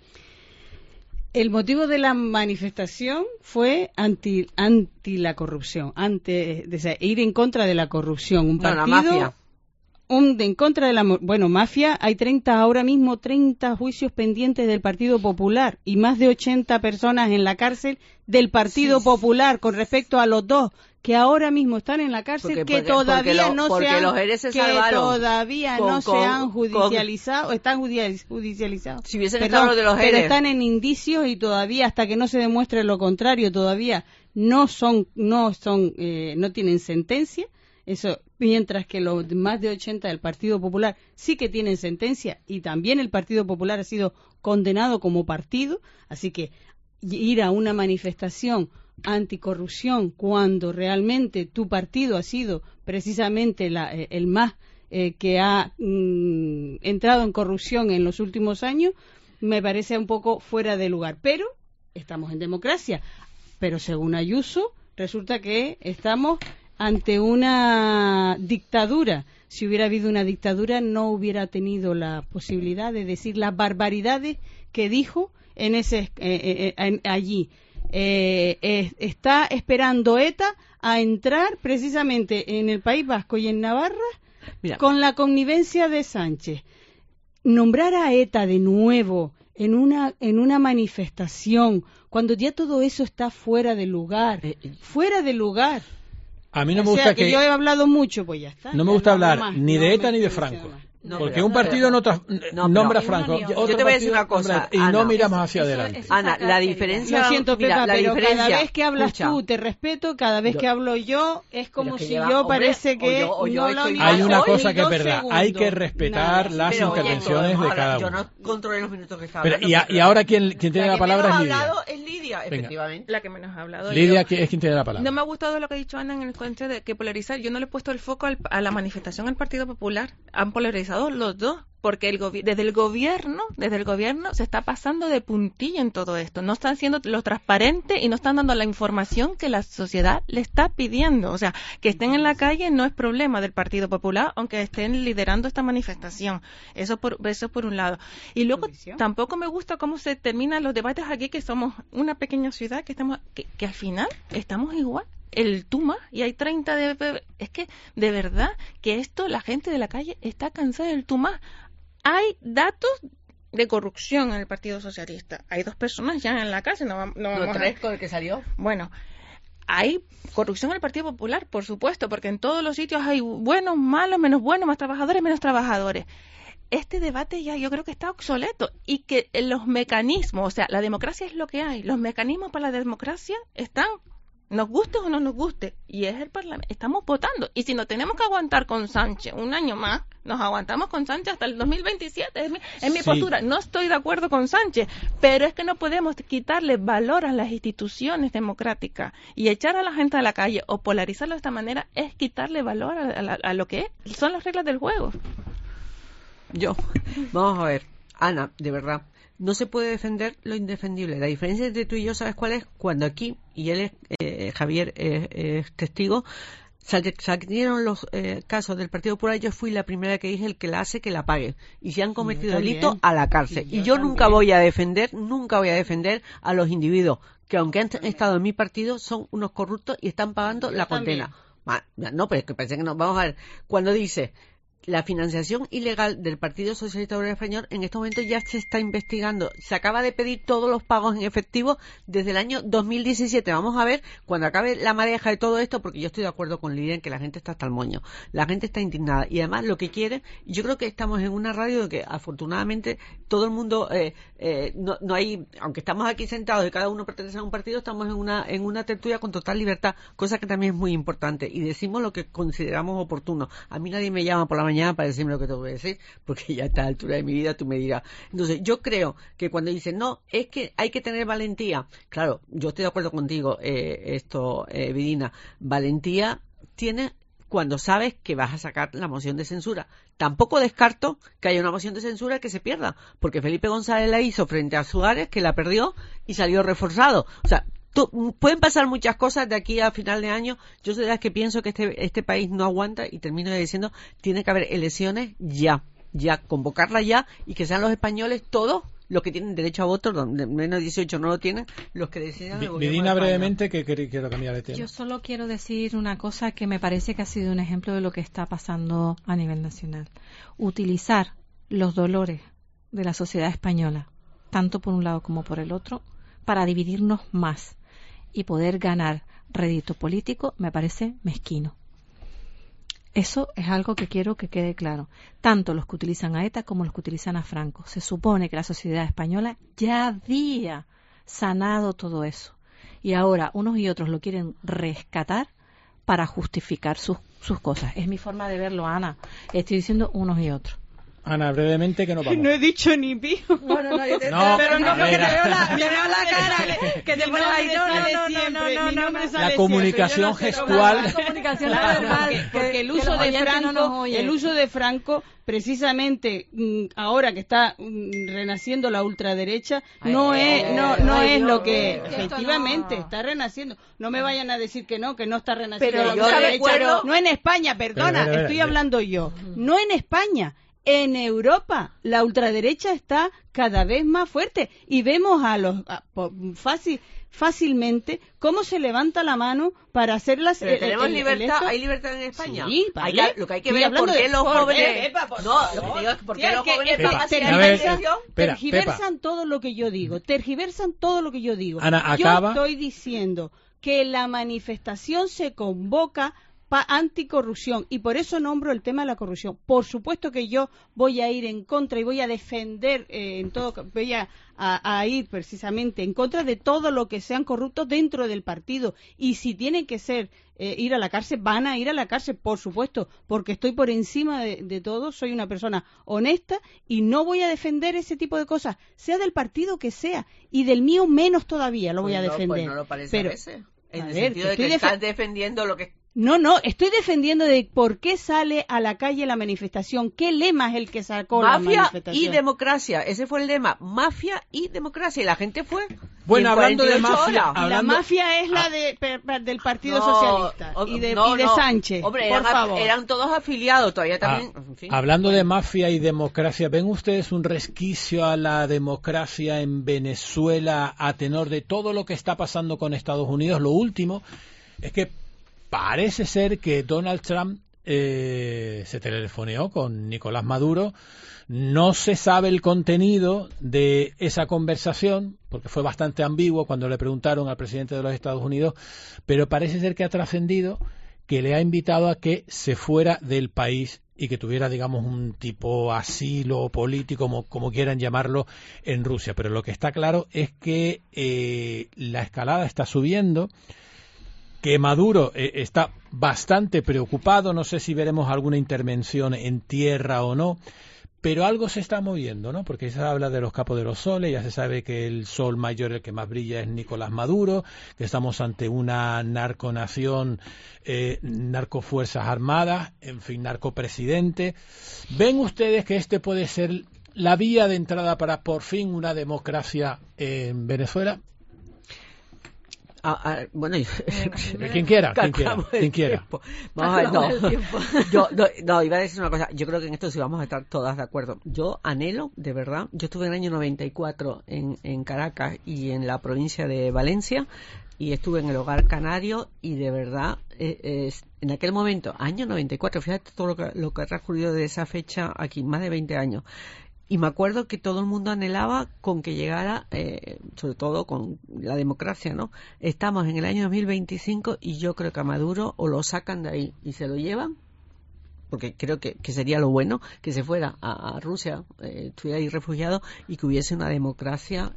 El motivo de la manifestación fue anti la corrupción, ir en contra de la corrupción. Un partido... la mafia. En contra de la mafia. Hay ahora mismo 30 juicios pendientes del Partido Popular y más de 80 personas en la cárcel del Partido Popular con respecto a los 2 que ahora mismo están en la cárcel, que todavía no se han judicializado, están judicializados. Si hubiesen estado de los pero están en indicios y todavía, hasta que no se demuestre lo contrario, todavía no tienen sentencia. Eso, mientras que los más de 80 del Partido Popular sí que tienen sentencia, y también el Partido Popular ha sido condenado como partido. Así que ir a una manifestación anticorrupción cuando realmente tu partido ha sido precisamente el más que ha entrado en corrupción en los últimos años, me parece un poco fuera de lugar. Pero estamos en democracia. Pero según Ayuso, resulta que estamos ante una dictadura. Si hubiera habido una dictadura, no hubiera tenido la posibilidad de decir las barbaridades que dijo allí. Está esperando ETA a entrar precisamente en el País Vasco y en Navarra. Mira, con la connivencia de Sánchez. Nombrar a ETA de nuevo en una manifestación, cuando ya todo eso está fuera de lugar. A mí no me gusta que yo he hablado mucho, pues ya está. No me gusta hablar ni de ETA ni de Franco. Porque un partido nombra a Franco, yo te voy a decir una cosa, y Ana, no miramos hacia adelante. Ana, la diferencia... Lo siento, Pepa, pero cada vez que hablas tú te respeto, cada vez que hablo yo es como si parece que hay una cosa que es verdad, hay que respetar las intervenciones de cada uno. Yo no controlé los minutos que estaba hablando. Y ahora quien tiene la palabra es Lidia. Efectivamente. La que menos ha hablado. Lidia es quien tiene la palabra. No me ha gustado lo que ha dicho Ana en el cuento de que polarizar. Yo no le he puesto el foco a la manifestación al Partido Popular. Han polarizado los dos, porque desde el gobierno se está pasando de puntilla en todo esto. No están siendo lo transparente y no están dando la información que la sociedad le está pidiendo. O sea, que estén en la calle no es problema del Partido Popular, aunque estén liderando esta manifestación. Eso por un lado. Y luego tampoco me gusta cómo se terminan los debates aquí, que somos una pequeña ciudad que al final estamos igual. El Tuma, y hay 30 es que de verdad que la gente de la calle está cansada del Tuma. Hay datos de corrupción en el Partido Socialista. Hay 2 personas ya en la cárcel, no 3 con el que salió. Bueno, hay corrupción en el Partido Popular, por supuesto, porque en todos los sitios hay buenos, malos, menos buenos, más trabajadores, menos trabajadores. Este debate ya yo creo que está obsoleto, y que los mecanismos, o sea, la democracia es lo que hay, los mecanismos para la democracia están nos guste o no nos guste, y es el Parlamento, estamos votando, y si nos tenemos que aguantar con Sánchez un año más, nos aguantamos con Sánchez hasta el 2027, es mi postura. No estoy de acuerdo con Sánchez, pero es que no podemos quitarle valor a las instituciones democráticas, y echar a la gente a la calle o polarizarlo de esta manera es quitarle valor a lo que son las reglas del juego. Vamos a ver, Ana, de verdad, no se puede defender lo indefendible. La diferencia entre tú y yo, ¿sabes cuál es? Cuando aquí, y él es, Javier es testigo, salieron los casos del Partido Popular, yo fui la primera que dije, el que la hace, que la pague. Y si han cometido delito, a la cárcel. Y yo nunca voy a defender a los individuos que, aunque han estado en mi partido, son unos corruptos y están pagando la condena. No, pero es que parece que no. Vamos a ver, cuando dice la financiación ilegal del Partido Socialista Obrero Español, en estos momentos ya se está investigando. Se acaba de pedir todos los pagos en efectivo desde el año 2017. Vamos a ver cuando acabe la madeja de todo esto, porque yo estoy de acuerdo con Lidia en que la gente está hasta el moño. La gente está indignada. Y además lo que quiere, yo creo que estamos en una radio de que afortunadamente todo el mundo, no hay, aunque estamos aquí sentados y cada uno pertenece a un partido, estamos en una tertulia con total libertad, cosa que también es muy importante. Y decimos lo que consideramos oportuno. A mí nadie me llama por la mañana para decirme lo que tengo que decir, porque ya a esta altura de mi vida tú me dirás. Entonces, yo creo que cuando dicen, no, es que hay que tener valentía, claro, yo estoy de acuerdo contigo, Vidina, valentía tienes cuando sabes que vas a sacar la moción de censura. Tampoco descarto que haya una moción de censura que se pierda, porque Felipe González la hizo frente a Suárez, que la perdió y salió reforzado. O sea, pueden pasar muchas cosas de aquí a final de año. Yo soy de las que pienso que este país no aguanta, y termino diciendo, tiene que haber elecciones ya, convocarlas ya, y que sean los españoles todos los que tienen derecho a voto, donde menos de 18 no lo tienen, los que decidan. Vidina, brevemente, que quiero cambiar de tema. Yo solo quiero decir una cosa que me parece que ha sido un ejemplo de lo que está pasando a nivel nacional. Utilizar los dolores de la sociedad española, tanto por un lado como por el otro, para dividirnos más y poder ganar rédito político, me parece mezquino. Eso es algo que quiero que quede claro. Tanto los que utilizan a ETA como los que utilizan a Franco. Se supone que la sociedad española ya había sanado todo eso. Y ahora unos y otros lo quieren rescatar para justificar sus cosas. Es mi forma de verlo, Ana. Estoy diciendo unos y otros. Ana, brevemente, que nos vamos. No he dicho ni pío. Bueno, no, yo te pero no, porque te veo la cara que te pones ahí. La comunicación gestual. La comunicación verbal, porque el uso de Franco, precisamente ahora que está renaciendo la ultraderecha, no es lo que efectivamente está renaciendo. No me vayan a decir que no está renaciendo la ultraderecha. No en España, perdona, estoy hablando yo. No en España. En Europa la ultraderecha está cada vez más fuerte y vemos fácilmente cómo se levanta la mano para hacer las... Pero tenemos libertad, ¿hay libertad en España? Sí, vale. Lo que hay que ver es por qué los jóvenes... Lo que digo es por qué los jóvenes... Tergiversan todo lo que yo digo. Ana, yo estoy diciendo que la manifestación se convoca anticorrupción, y por eso nombro el tema de la corrupción. Por supuesto que yo voy a ir en contra y voy a defender voy a ir precisamente en contra de todo lo que sean corruptos dentro del partido, y si tienen que ser ir a la cárcel, van a ir a la cárcel, por supuesto, porque estoy por encima de todo, soy una persona honesta y no voy a defender ese tipo de cosas, sea del partido que sea, y del mío menos todavía lo voy a defender. Pues no lo parece a veces. En el sentido de que estás defendiendo lo que... No, estoy defendiendo de por qué sale a la calle la manifestación, qué lema es el que sacó la manifestación. Mafia y democracia, ese fue el lema, mafia y democracia, y la gente fue. Bueno, hablando de mafia... La mafia es la del Partido Socialista y de Sánchez, hombre, por favor. Eran todos afiliados, todavía también... En fin. Hablando de mafia y democracia, ¿ven ustedes un resquicio a la democracia en Venezuela a tenor de todo lo que está pasando con Estados Unidos? Lo último es que parece ser que Donald Trump se telefoneó con Nicolás Maduro. No se sabe el contenido de esa conversación, porque fue bastante ambiguo cuando le preguntaron al presidente de los Estados Unidos, pero parece ser que ha trascendido que le ha invitado a que se fuera del país y que tuviera, digamos, un tipo asilo político, como quieran llamarlo, en Rusia. Pero lo que está claro es que la escalada está subiendo. que Maduro está bastante preocupado, no sé si veremos alguna intervención en tierra o no, pero algo se está moviendo, ¿no? Porque se habla de los capos de los soles, ya se sabe que el sol mayor, el que más brilla, es Nicolás Maduro, que estamos ante una narconación, narcofuerzas armadas, en fin, narcopresidente. ¿Ven ustedes que este puede ser la vía de entrada para por fin una democracia en Venezuela? Bueno, quien quiera. Vamos a ver, no, iba a decir una cosa. Yo creo que en esto sí vamos a estar todas de acuerdo. Yo anhelo, de verdad, yo estuve en el año 94 en Caracas y en la provincia de Valencia, y estuve en el Hogar Canario, y de verdad, en aquel momento, año 94, fíjate todo lo que ha transcurrido de esa fecha aquí, más de 20 años. Y me acuerdo que todo el mundo anhelaba con que llegara, sobre todo con la democracia, ¿no? Estamos en el año 2025 y yo creo que a Maduro o lo sacan de ahí y se lo llevan, porque creo que sería lo bueno, que se fuera a Rusia, estuviera ahí refugiado, y que hubiese una democracia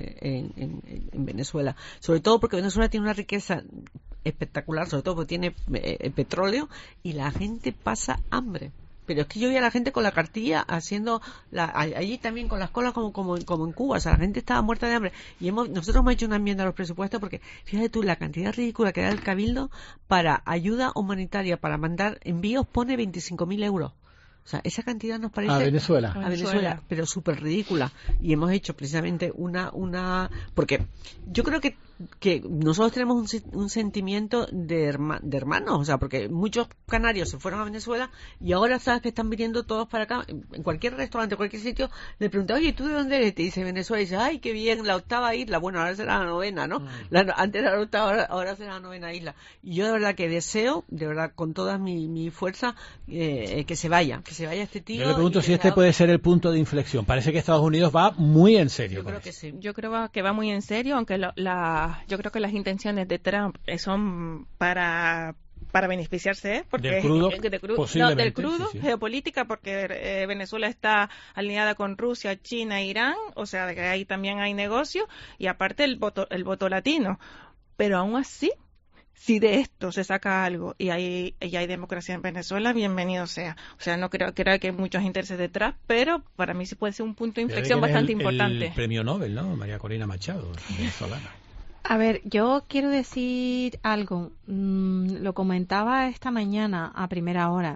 en Venezuela. Sobre todo porque Venezuela tiene una riqueza espectacular, sobre todo porque tiene petróleo, y la gente pasa hambre. Pero es que yo vi a la gente con la cartilla haciendo allí también con las colas como en Cuba. O sea, la gente estaba muerta de hambre. Y nosotros hemos hecho una enmienda a los presupuestos porque, fíjate tú, la cantidad ridícula que da el Cabildo para ayuda humanitaria, para mandar envíos, pone 25.000 euros. O sea, esa cantidad nos parece... A Venezuela. A Venezuela, pero súper ridícula. Y hemos hecho precisamente una... Porque yo creo que nosotros tenemos un sentimiento de hermanos, o sea, porque muchos canarios se fueron a Venezuela y ahora sabes que están viniendo todos para acá. En cualquier restaurante, cualquier sitio, le preguntas, oye, ¿tú de dónde eres? Te dice Venezuela, y dice, ay, qué bien, la 8ª isla. Bueno, ahora será la 9ª, ¿no? Antes era la 8ª, ahora será la 9ª isla. Y yo de verdad que deseo, de verdad, con toda mi fuerza, que se vaya este tío. Yo le pregunto si este puede ser el punto de inflexión. Parece que Estados Unidos va muy en serio. Yo creo que sí. Yo creo que va muy en serio, aunque yo creo que las intenciones de Trump son para beneficiarse, porque del crudo, del crudo, sí. Geopolítica, porque Venezuela está alineada con Rusia, China, Irán, o sea, de que ahí también hay negocio, y aparte el voto latino. Pero aún así, si de esto se saca algo y hay democracia en Venezuela, bienvenido sea. O sea, no creo que hay muchos intereses detrás, pero para mí sí puede ser un punto de inflexión bastante importante. El premio Nobel, ¿no? María Corina Machado, venezolana. A ver, yo quiero decir algo. Lo comentaba esta mañana a primera hora.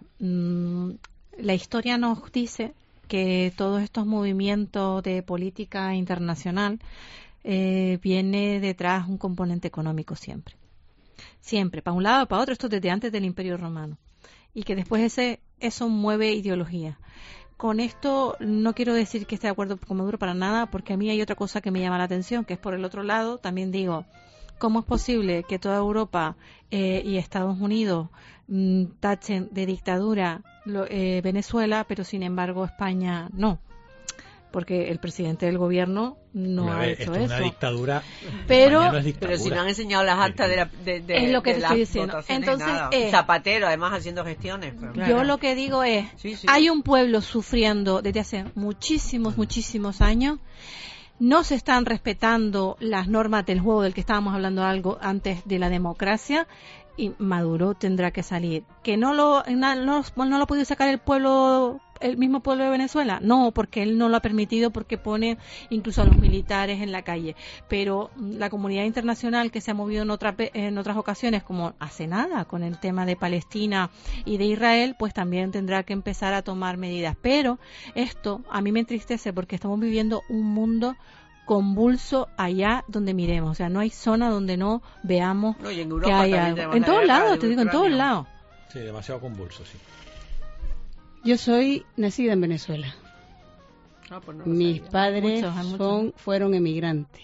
La historia nos dice que todos estos movimientos de política internacional viene detrás un componente económico siempre. Siempre, para un lado o para otro, esto desde antes del Imperio Romano. Y que después eso mueve ideología. Con esto no quiero decir que esté de acuerdo con Maduro para nada, porque a mí hay otra cosa que me llama la atención, que es por el otro lado. También digo, ¿cómo es posible que toda Europa y Estados Unidos tachen de dictadura Venezuela, pero sin embargo España no? Porque el presidente del gobierno no ha hecho eso. Es una dictadura. Pero si no han enseñado las actas de es lo que te estoy diciendo. Entonces, Zapatero, además, haciendo gestiones. Yo lo que digo es, hay un pueblo sufriendo desde hace muchísimos años. No se están respetando las normas del juego del que estábamos hablando algo antes de la democracia, y Maduro tendrá que salir. ¿Que no lo ha podido sacar el mismo pueblo de Venezuela? No, porque él no lo ha permitido, porque pone incluso a los militares en la calle. Pero la comunidad internacional, que se ha movido en otras ocasiones, como hace nada con el tema de Palestina y de Israel, pues también tendrá que empezar a tomar medidas. Pero esto a mí me entristece, porque estamos viviendo un mundo convulso allá donde miremos. O sea, no hay zona donde no veamos que hay algo. En todos lados, te digo, en todos lados. Sí, demasiado convulso, sí. Yo soy nacida en Venezuela. Pues no Mis padres fueron emigrantes.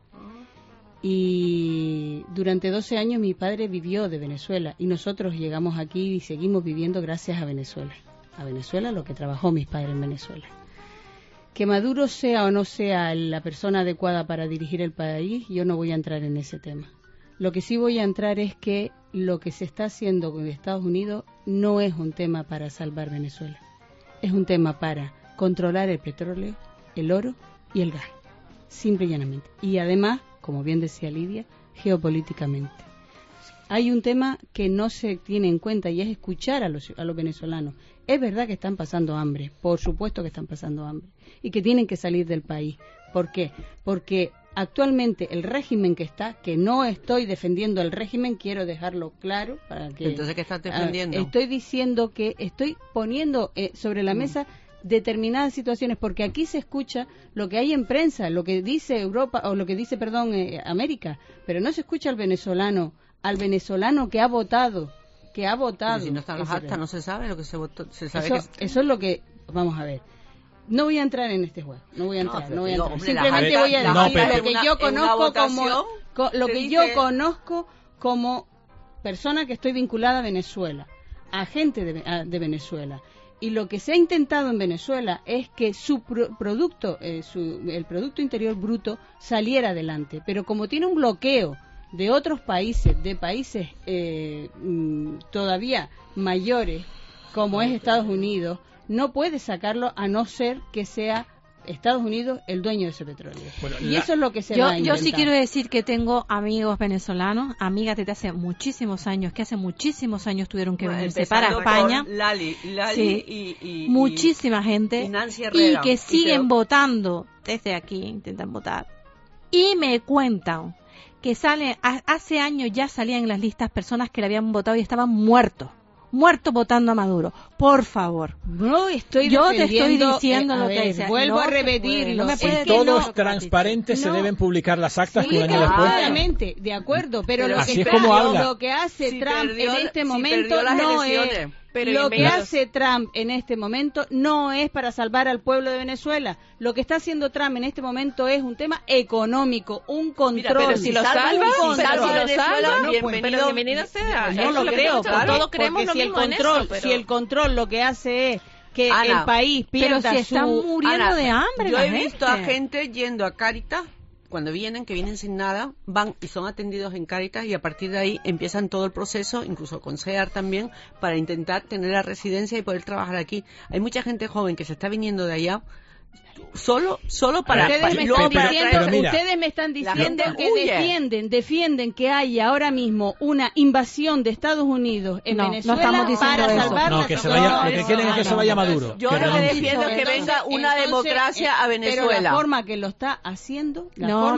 Y durante 12 años mi padre vivió de Venezuela, y nosotros llegamos aquí y seguimos viviendo gracias a Venezuela. A Venezuela, lo que trabajó mis padres en Venezuela. Que Maduro sea o no sea la persona adecuada para dirigir el país, yo no voy a entrar en ese tema. Lo que sí voy a entrar es que lo que se está haciendo con Estados Unidos no es un tema para salvar Venezuela. Es un tema para controlar el petróleo, el oro y el gas. Simple y llanamente. Y además, como bien decía Lidia, geopolíticamente. hay un tema que no se tiene en cuenta y es escuchar a los venezolanos. Es verdad que están pasando hambre, por supuesto que están pasando hambre, y que tienen que salir del país. ¿Por qué? Porque actualmente el régimen que está, que no estoy defendiendo el régimen, quiero dejarlo claro para que... Entonces, ¿qué estás defendiendo? Estoy diciendo que estoy poniendo sobre la mesa determinadas situaciones, porque aquí se escucha lo que hay en prensa, lo que dice Europa, o lo que dice, América, pero no se escucha al venezolano que ha votado. Pero si no están las actas, no se sabe lo que se votó. Eso es lo que... Vamos a ver. No voy a entrar en este juego. No voy a entrar. Simplemente voy a decir lo que yo conozco conozco como persona que estoy vinculada a Venezuela, a gente de Venezuela. Y lo que se ha intentado en Venezuela es que su producto, el Producto Interior Bruto, saliera adelante. Pero como tiene un bloqueo de otros países, todavía mayores, como es Estados Unidos, no puede sacarlo a no ser que sea Estados Unidos el dueño de ese petróleo. Bueno, y eso es lo que se va a intentar. Yo sí quiero decir que tengo amigos venezolanos, amigas desde hace muchísimos años, que hace muchísimos años tuvieron que venirse para España. Lali sí, y muchísima gente. Y que siguen votando desde aquí, intentan votar. Y me cuentan que hace años ya salían en las listas personas que le habían votado y estaban muertos votando a Maduro. Por favor. No estoy Yo te estoy diciendo lo que dice. Vuelvo a repetirlo. Todos transparentes se deben publicar las actas que un año después. Obviamente, de acuerdo, pero lo que hace Trump en este momento no es... Lo que hace Trump en este momento no es para salvar al pueblo de Venezuela. Lo que está haciendo Trump en este momento es un tema económico, un control. Pero si lo salva, bienvenido sea. No lo creo, todos creemos lo mismo en eso. Si el control lo que hace es que el país pierda pero si están muriendo de hambre. Yo he visto a gente yendo a Cáritas. Cuando que vienen sin nada, van y son atendidos en Cáritas y a partir de ahí empiezan todo el proceso, incluso con SEAR también, para intentar tener la residencia y poder trabajar aquí. Hay mucha gente joven que se está viniendo de allá solo para... Ustedes me están diciendo que defienden que hay ahora mismo una invasión de Estados Unidos en Venezuela para salvar lo que quieren es que se vaya Maduro. Yo lo que defiendo es que venga una democracia a Venezuela. Pero la forma que lo está haciendo, no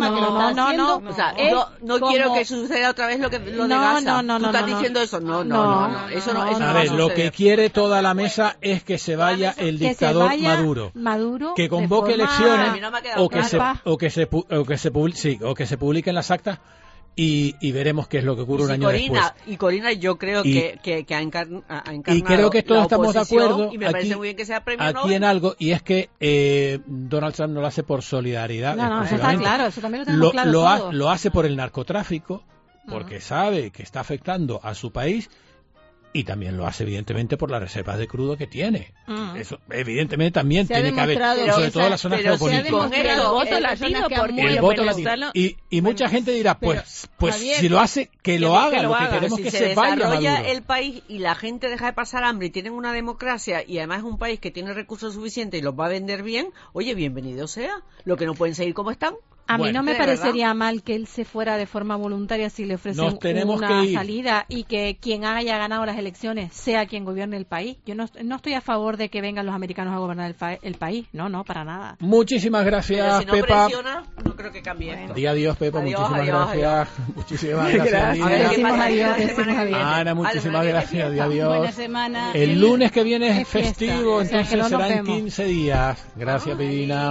quiero que suceda otra vez lo de Gaza. ¿Tú estás diciendo eso? No. Eso no. A ver, lo que quiere toda la mesa es que se vaya el dictador Maduro. Que convoque elecciones o que se publiquen las actas y veremos qué es lo que ocurre un año después. Y Corina, yo creo que ha encarnado y creo que todos estamos de acuerdo y me parece muy bien que sea premio aquí Nobel. En algo, y es que Donald Trump no lo hace por solidaridad. Eso está claro, eso también lo tenemos claro todos. Lo hace por el narcotráfico, porque sabe que está afectando a su país. Y también lo hace, evidentemente, por las reservas de crudo que tiene. Eso, evidentemente, también tiene que haber, sobre todo en las zonas geopolíticas. El voto latino, el voto latino. Y mucha gente dirá, pues Javier, si lo hace, que lo haga. Lo que queremos que se vaya Maduro. Si se desarrolla el país y la gente deja de pasar hambre y tienen una democracia y además es un país que tiene recursos suficientes y los va a vender bien, oye, bienvenido sea. Lo que no pueden seguir como están. A mí no me parecería mal que él se fuera de forma voluntaria si le ofrecen una salida y que quien haya ganado las elecciones sea quien gobierne el país. Yo no estoy a favor de que vengan los americanos a gobernar el país. No, para nada. Muchísimas gracias, si no Pepa. Presiona, no creo que cambie esto. Adiós, Pepa. Muchísimas gracias. Muchísimas gracias. Ana, muchísimas gracias. Adiós. Buena semana. El lunes que viene es festivo, entonces serán 15 días. Gracias, Pidina.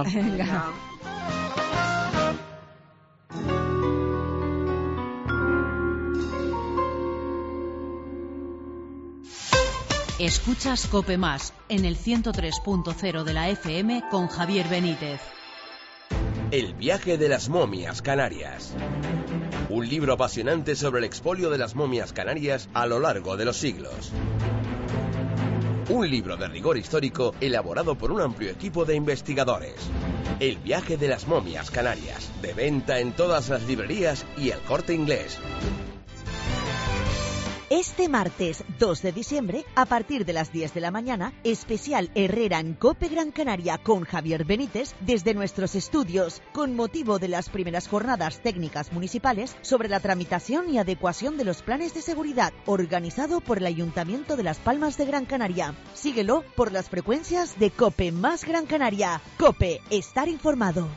Escuchas COPE Más en el 103.0 de la FM con Javier Benítez. El viaje de las momias canarias. Un libro apasionante sobre el expolio de las momias canarias a lo largo de los siglos. Un libro de rigor histórico elaborado por un amplio equipo de investigadores. El viaje de las momias canarias. De venta en todas las librerías y El Corte Inglés. Este martes 2 de diciembre, a partir de las 10 de la mañana, especial Herrera en COPE Gran Canaria con Javier Benítez desde nuestros estudios, con motivo de las primeras jornadas técnicas municipales sobre la tramitación y adecuación de los planes de seguridad, organizado por el Ayuntamiento de Las Palmas de Gran Canaria. Síguelo por las frecuencias de COPE más Gran Canaria. COPE, estar informado.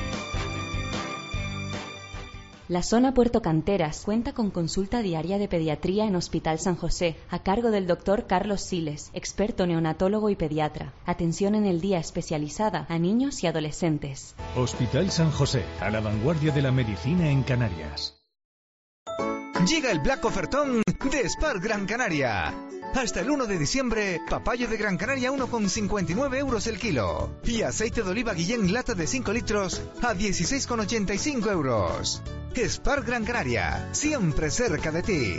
La zona Puerto Canteras cuenta con consulta diaria de pediatría en Hospital San José, a cargo del Dr. Carlos Siles, experto neonatólogo y pediatra. Atención en el día especializada a niños y adolescentes. Hospital San José, a la vanguardia de la medicina en Canarias. Llega el Black Ofertón de Spar Gran Canaria. Hasta el 1 de diciembre, papayo de Gran Canaria 1,59 euros el kilo. Y aceite de oliva Guillén lata de 5 litros a 16,85 euros. Spar Gran Canaria, siempre cerca de ti.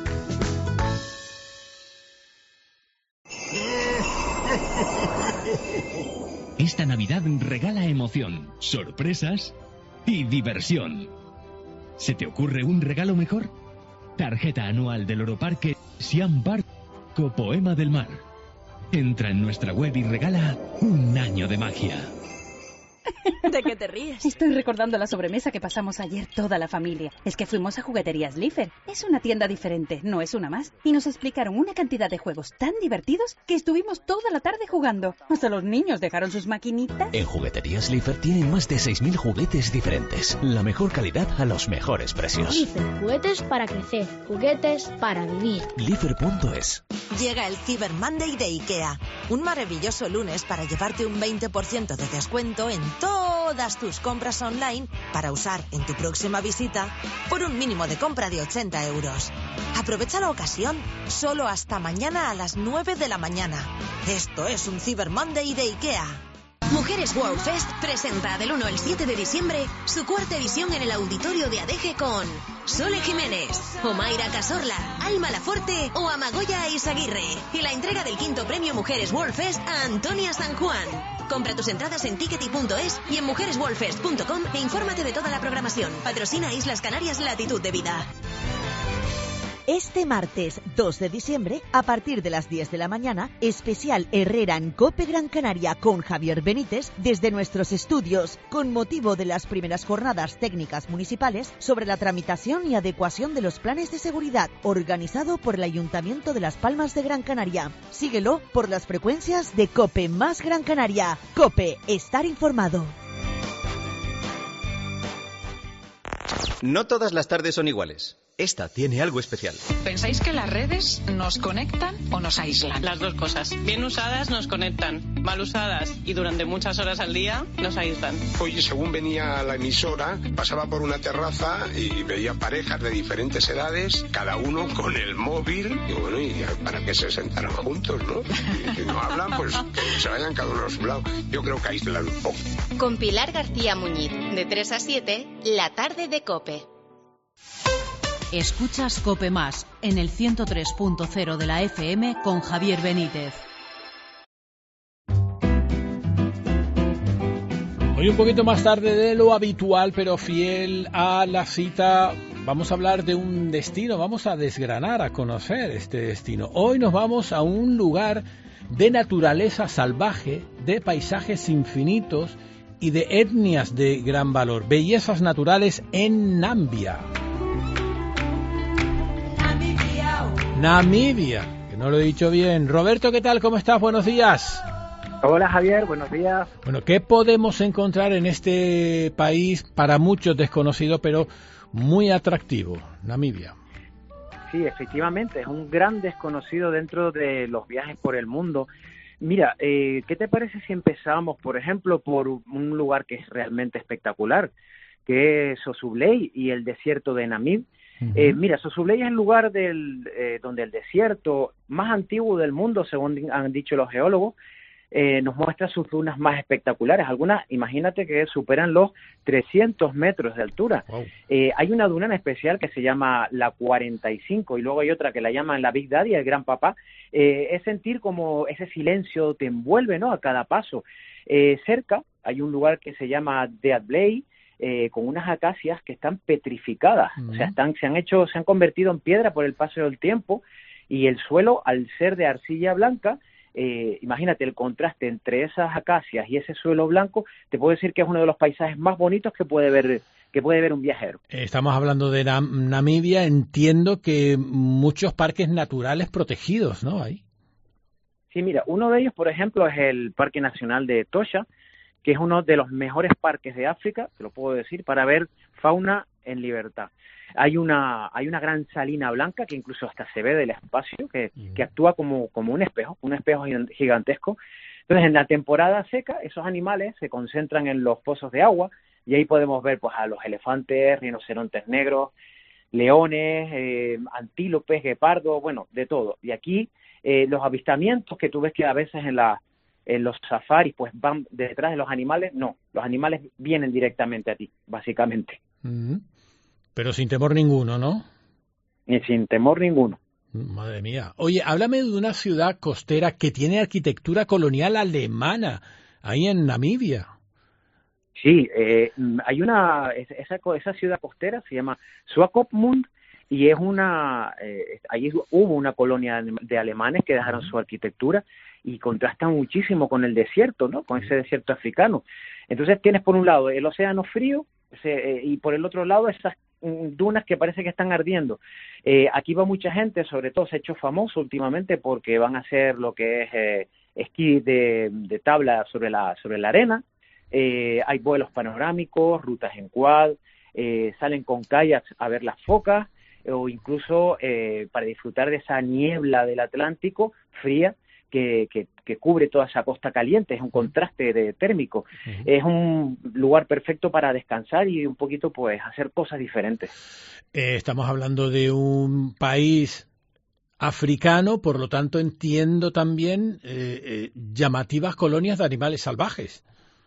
Esta Navidad regala emoción, sorpresas y diversión. ¿Se te ocurre un regalo mejor? Tarjeta anual del Oroparque Siam Barco Poema del Mar. Entra en nuestra web y regala un año de magia. ¿De qué te ríes? Estoy recordando la sobremesa que pasamos ayer toda la familia. Es que fuimos a Jugueterías Lifer. Es una tienda diferente, no es una más. Y nos explicaron una cantidad de juegos tan divertidos que estuvimos toda la tarde jugando. Hasta los niños dejaron sus maquinitas. En Jugueterías Lifer tienen más de 6.000 juguetes diferentes. La mejor calidad a los mejores precios. Lifer, juguetes para crecer, juguetes para vivir. Lifer.es. Llega el Cyber Monday de IKEA. Un maravilloso lunes para llevarte un 20% de descuento en todas tus compras online para usar en tu próxima visita por un mínimo de compra de 80 euros. Aprovecha la ocasión solo hasta mañana a las 9 de la mañana. Esto es un Cyber Monday de IKEA. Mujeres World Fest presenta del 1 al 7 de diciembre su cuarta edición en el auditorio de Adeje con Sole Jiménez, Omaira Casorla, Alma Laforte o Amagoya Izaguirre. Y la entrega del quinto premio Mujeres World Fest a Antonia San Juan. Compra tus entradas en tickety.es y en mujeresworldfest.com e infórmate de toda la programación. Patrocina Islas Canarias Latitud de Vida. Este martes 2 de diciembre, a partir de las 10 de la mañana, especial Herrera en COPE Gran Canaria con Javier Benítez desde nuestros estudios, con motivo de las primeras jornadas técnicas municipales sobre la tramitación y adecuación de los planes de seguridad, organizado por el Ayuntamiento de Las Palmas de Gran Canaria. Síguelo por las frecuencias de COPE más Gran Canaria. COPE, estar informado. No todas las tardes son iguales. Esta tiene algo especial. ¿Pensáis que las redes nos conectan o nos aíslan? Las dos cosas. Bien usadas nos conectan, mal usadas y durante muchas horas al día nos aíslan. Hoy, según venía a la emisora, pasaba por una terraza y veía parejas de diferentes edades, cada uno con el móvil. Y bueno, ¿y para qué se sentaran juntos, no? Y si no hablan, pues que se vayan cada uno a su lado. Yo creo que aíslan un poco. Con Pilar García Muñiz, de 3 a 7, la tarde de COPE. Escuchas COPE Más en el 103.0 de la FM con Javier Benítez. Hoy un poquito más tarde de lo habitual, pero fiel a la cita, vamos a hablar de un destino, vamos a desgranar, a conocer este destino. Hoy nos vamos a un lugar de naturaleza salvaje, de paisajes infinitos y de etnias de gran valor, bellezas naturales en Nambia. Namibia, que no lo he dicho bien. Roberto, ¿qué tal? ¿Cómo estás? Buenos días. Hola Javier, buenos días. Bueno, ¿qué podemos encontrar en este país para muchos desconocido, pero muy atractivo, Namibia? Sí, efectivamente, es un gran desconocido dentro de los viajes por el mundo. Mira, ¿qué te parece si empezamos, por ejemplo, por un lugar que es realmente espectacular, que es Sosúblei y el desierto de Namib? Mira, Sosúblei es el lugar donde el desierto más antiguo del mundo, según han dicho los geólogos, nos muestra sus dunas más espectaculares. Algunas, imagínate que superan los 300 metros de altura. Wow. Hay una duna en especial que se llama la 45 y luego hay otra que la llaman la Big Daddy, el Gran Papá. Es sentir como ese silencio te envuelve, ¿no?, a cada paso. Cerca hay un lugar que se llama Dead Blade, con unas acacias que están petrificadas, o sea, se han convertido en piedra por el paso del tiempo, y el suelo, al ser de arcilla blanca, imagínate el contraste entre esas acacias y ese suelo blanco, te puedo decir que es uno de los paisajes más bonitos que puede ver un viajero. Estamos hablando de Namibia, entiendo que muchos parques naturales protegidos, ¿no? Ahí. Sí, mira, uno de ellos, por ejemplo, es el Parque Nacional de Etosha, que es uno de los mejores parques de África, te lo puedo decir, para ver fauna en libertad. Hay una gran salina blanca que incluso hasta se ve del espacio, que actúa como un espejo gigantesco. Entonces, en la temporada seca, esos animales se concentran en los pozos de agua, y ahí podemos ver pues a los elefantes, rinocerontes negros, leones, antílopes, guepardos, bueno, de todo. Y aquí los avistamientos que tú ves que a veces en los safaris pues van detrás de los animales, no, los animales vienen directamente a ti, básicamente. Pero sin temor ninguno, ¿no? Y sin temor ninguno. Madre mía. Oye, háblame de una ciudad costera que tiene arquitectura colonial alemana, ahí en Namibia. Sí, hay esa ciudad costera se llama Swakopmund, y es allí hubo una colonia de alemanes que dejaron su arquitectura y contrasta muchísimo con el desierto, ¿no? Con ese desierto africano. Entonces tienes por un lado el océano frío y por el otro lado esas dunas que parece que están ardiendo. Aquí va mucha gente, sobre todo se ha hecho famoso últimamente porque van a hacer lo que es esquí de tabla sobre la arena. Hay vuelos panorámicos, rutas en quad, salen con kayaks a ver las focas, o incluso para disfrutar de esa niebla del Atlántico fría que cubre toda esa costa caliente. Es un contraste térmico. Es un lugar perfecto para descansar y un poquito pues hacer cosas diferentes. Estamos hablando de un país africano, por lo tanto entiendo también llamativas colonias de animales salvajes.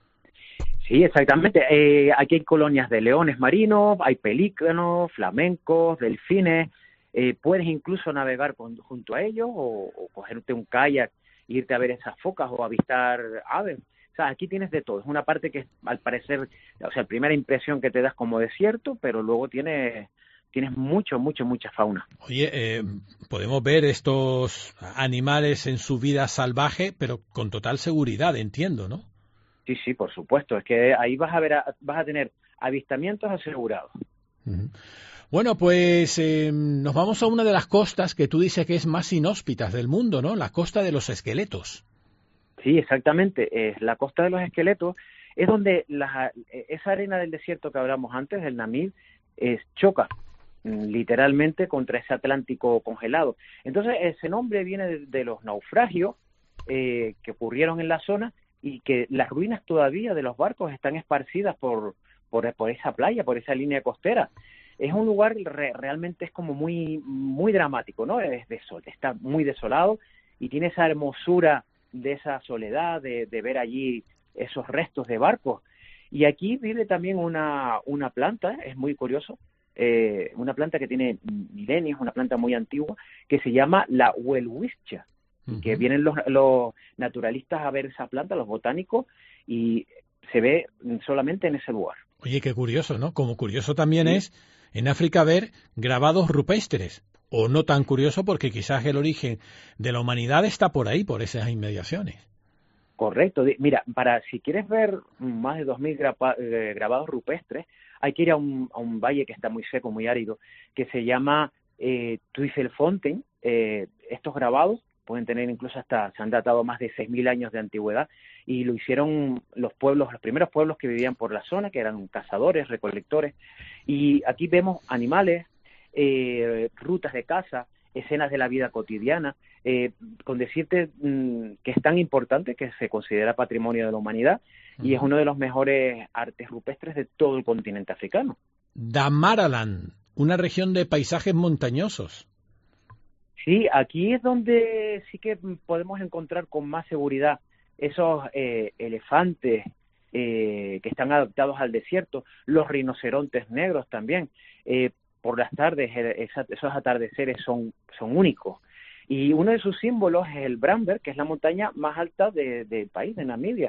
Sí, exactamente. Aquí hay colonias de leones marinos, hay pelícanos, flamencos, delfines. Puedes incluso navegar junto a ellos o cogerte un kayak e irte a ver esas focas o avistar aves. O sea, aquí tienes de todo. Es una parte que al parecer, o sea, primera impresión que te das como desierto, pero luego tienes mucha fauna. Oye, podemos ver estos animales en su vida salvaje, pero con total seguridad, entiendo, ¿no? Sí, por supuesto. Es que ahí vas a tener avistamientos asegurados. Bueno, pues nos vamos a una de las costas que tú dices que es más inhóspitas del mundo, ¿no? La costa de los esqueletos. Sí, exactamente. La costa de los esqueletos es donde esa arena del desierto que hablamos antes, el Namib, choca literalmente contra ese Atlántico congelado. Entonces, ese nombre viene de los naufragios que ocurrieron en la zona, y que las ruinas todavía de los barcos están esparcidas por esa playa, por esa línea costera. Es un lugar realmente es como muy dramático, ¿no? Está muy desolado y tiene esa hermosura de esa soledad, de ver allí esos restos de barcos. Y aquí vive también una planta, es muy curioso, una planta que tiene milenios, una planta muy antigua, que se llama la welwitschia. Que vienen los naturalistas a ver esa planta, los botánicos, y se ve solamente en ese lugar. Oye, qué curioso, ¿no? Como curioso también es en África ver grabados rupestres, o no tan curioso porque quizás el origen de la humanidad está por ahí, por esas inmediaciones. Correcto. Mira, si quieres ver más de 2.000 grabados rupestres, hay que ir a un valle que está muy seco, muy árido, que se llama Tweefelfontein. Estos grabados pueden tener incluso se han datado más de 6.000 años de antigüedad, y lo hicieron los primeros pueblos que vivían por la zona, que eran cazadores, recolectores, y aquí vemos animales, rutas de caza, escenas de la vida cotidiana, con decirte que es tan importante que se considera patrimonio de la humanidad, y es uno de los mejores artes rupestres de todo el continente africano. Damaraland, una región de paisajes montañosos. Sí, aquí es donde sí que podemos encontrar con más seguridad esos elefantes que están adaptados al desierto, los rinocerontes negros también. Por las tardes, esos atardeceres son únicos. Y uno de sus símbolos es el Bramberg, que es la montaña más alta del país, de Namibia.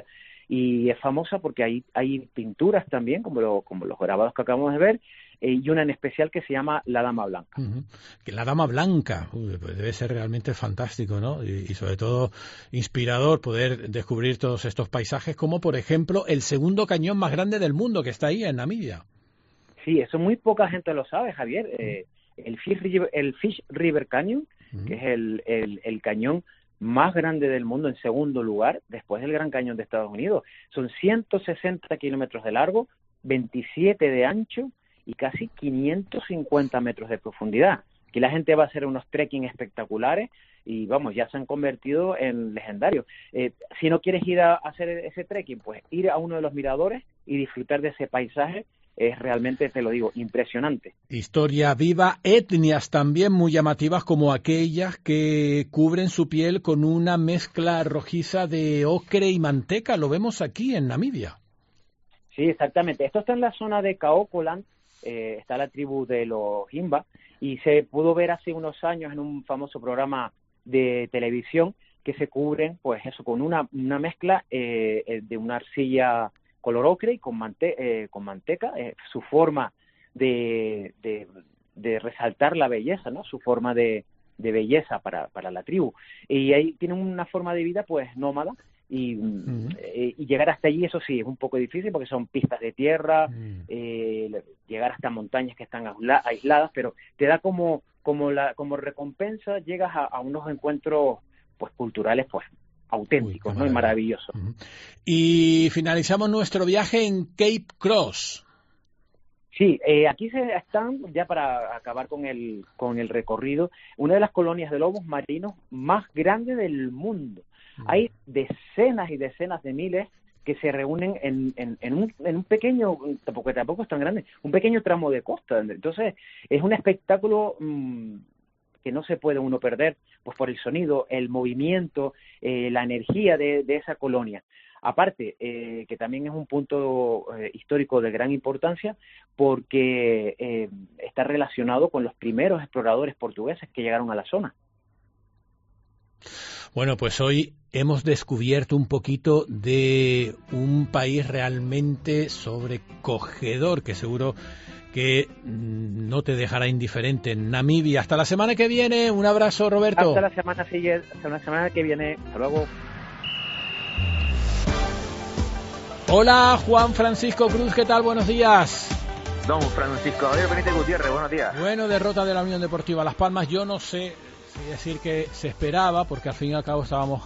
y es famosa porque hay pinturas también, como los grabados que acabamos de ver, y una en especial que se llama La Dama Blanca. Que La Dama Blanca, pues debe ser realmente fantástico, ¿no? Y sobre todo inspirador poder descubrir todos estos paisajes, como por ejemplo el segundo cañón más grande del mundo que está ahí en Namibia. Sí, eso muy poca gente lo sabe, Javier. El Fish River Canyon, que es el cañón más grande del mundo en segundo lugar, después del Gran Cañón de Estados Unidos. Son 160 kilómetros de largo, 27 de ancho y casi 550 metros de profundidad. Aquí la gente va a hacer unos trekking espectaculares y vamos, ya se han convertido en legendarios. Si no quieres ir a hacer ese trekking, pues ir a uno de los miradores y disfrutar de ese paisaje es realmente, te lo digo, impresionante. Historia viva, etnias también muy llamativas como aquellas que cubren su piel con una mezcla rojiza de ocre y manteca. Lo vemos aquí en Namibia. Sí, exactamente. Esto está en la zona de Kaokoland, está la tribu de los Himba, y se pudo ver hace unos años en un famoso programa de televisión que se cubren, pues eso, con una mezcla de una arcilla color ocre y con manteca, su forma de resaltar la belleza, ¿no? Su forma de belleza para la tribu. Y ahí tienen una forma de vida pues nómada y llegar hasta allí, eso sí, es un poco difícil porque son pistas de tierra, llegar hasta montañas que están aisladas, pero te da como recompensa, llegas a unos encuentros pues culturales pues auténticos, ¿no? Y maravillosos. Y finalizamos nuestro viaje en Cape Cross. Sí, aquí están, ya para acabar con el recorrido, una de las colonias de lobos marinos más grandes del mundo. Hay decenas y decenas de miles que se reúnen en un pequeño, tampoco es tan grande, un pequeño tramo de costa. Entonces, es un espectáculo que no se puede uno perder, pues por el sonido, el movimiento, la energía de esa colonia. Aparte, que también es un punto histórico de gran importancia, porque está relacionado con los primeros exploradores portugueses que llegaron a la zona. Bueno, pues hoy hemos descubierto un poquito de un país realmente sobrecogedor, que seguro que no te dejará indiferente. Namibia. Hasta la semana que viene. Un abrazo, Roberto. Hasta la semana que viene. Hasta luego. Hola, Juan Francisco Cruz. ¿Qué tal? Buenos días. Don Francisco Javier Benítez Gutiérrez. Buenos días. Bueno, derrota de la Unión Deportiva Las Palmas. Yo no sé si decir que se esperaba, porque al fin y al cabo estábamos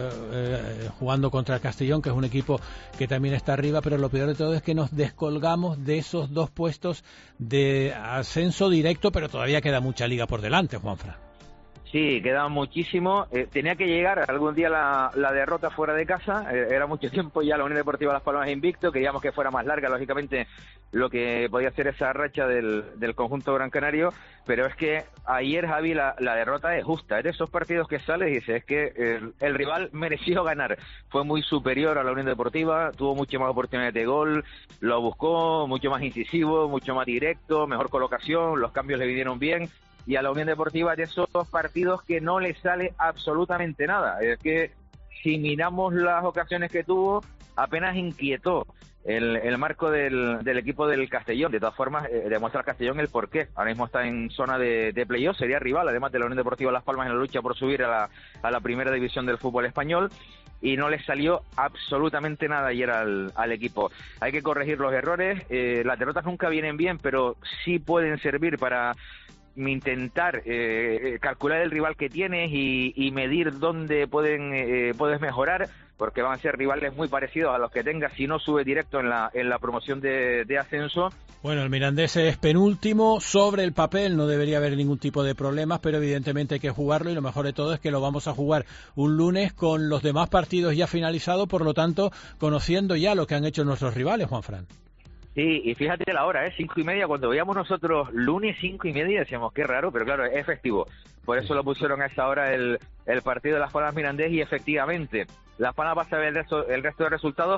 jugando contra el Castellón, que es un equipo que también está arriba, pero lo peor de todo es que nos descolgamos de esos 2 puestos de ascenso directo, pero todavía queda mucha liga por delante, Juanfran. Sí, queda muchísimo. Tenía que llegar algún día la derrota fuera de casa. Era mucho tiempo ya la Unión Deportiva Las Palmas invicto. Queríamos que fuera más larga, lógicamente, lo que podía ser esa racha del conjunto gran canario. Pero es que ayer, Javi, la derrota es justa. Es de esos partidos que sales y dices, es que el rival mereció ganar. Fue muy superior a la Unión Deportiva, tuvo muchas más oportunidades de gol, lo buscó, mucho más incisivo, mucho más directo, mejor colocación, los cambios le vinieron bien. Y a la Unión Deportiva de esos partidos que no le sale absolutamente nada. Es que si miramos las ocasiones que tuvo, apenas inquietó el marco del equipo del Castellón. De todas formas, demuestra el Castellón el porqué. Ahora mismo está en zona de playoff, sería rival, además de la Unión Deportiva Las Palmas, en la lucha por subir a la primera división del fútbol español. Y no le salió absolutamente nada ayer al equipo. Hay que corregir los errores. Las derrotas nunca vienen bien, pero sí pueden servir para intentar calcular el rival que tienes y medir dónde puedes mejorar, porque van a ser rivales muy parecidos a los que tengas si no sube directo en la promoción de ascenso. Bueno, el Mirandés es penúltimo. Sobre el papel no debería haber ningún tipo de problemas, pero evidentemente hay que jugarlo, y lo mejor de todo es que lo vamos a jugar un lunes con los demás partidos ya finalizados, por lo tanto conociendo ya lo que han hecho nuestros rivales, Juanfran. Sí, y fíjate la hora, 5:30, cuando veíamos nosotros lunes 5:30 decíamos qué raro, pero claro, es festivo. Por eso lo pusieron a esa hora el partido de Las Palmas Mirandés, y efectivamente, Las Palmas va a saber el resto de resultados.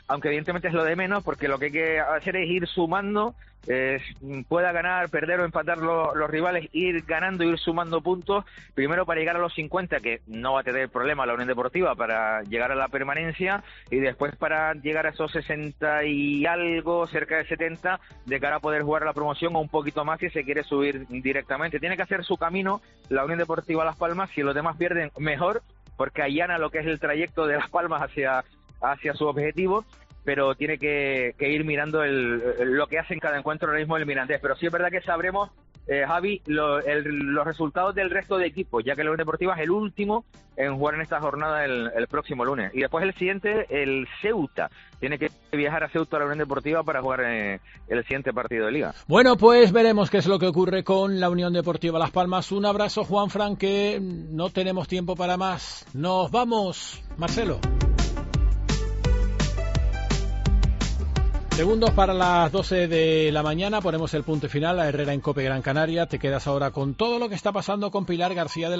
aunque evidentemente es lo de menos, porque lo que hay que hacer es ir sumando, pueda ganar, perder o empatar los rivales, ir ganando, ir sumando puntos, primero para llegar a los 50, que no va a tener problema la Unión Deportiva para llegar a la permanencia, y después para llegar a esos 60 y algo, cerca de 70, de cara a poder jugar a la promoción o un poquito más si se quiere subir directamente. Tiene que hacer su camino la Unión Deportiva Las Palmas, si los demás pierden, mejor, porque allana lo que es el trayecto de Las Palmas hacia su objetivo, pero tiene que ir mirando lo que hace en cada encuentro ahora mismo el Mirandés. Pero sí es verdad que sabremos, Javi, los resultados del resto de equipos, ya que la Unión Deportiva es el último en jugar en esta jornada el próximo lunes. Y después el siguiente, el Ceuta. Tiene que viajar a Ceuta a la Unión Deportiva para jugar el siguiente partido de Liga. Bueno, pues veremos qué es lo que ocurre con la Unión Deportiva Las Palmas. Un abrazo, Juanfran, que no tenemos tiempo para más. Nos vamos, Marcelo. Segundos para las 12 de la mañana, ponemos el punto final a Herrera en COPE Gran Canaria. Te quedas ahora con todo lo que está pasando con Pilar García de la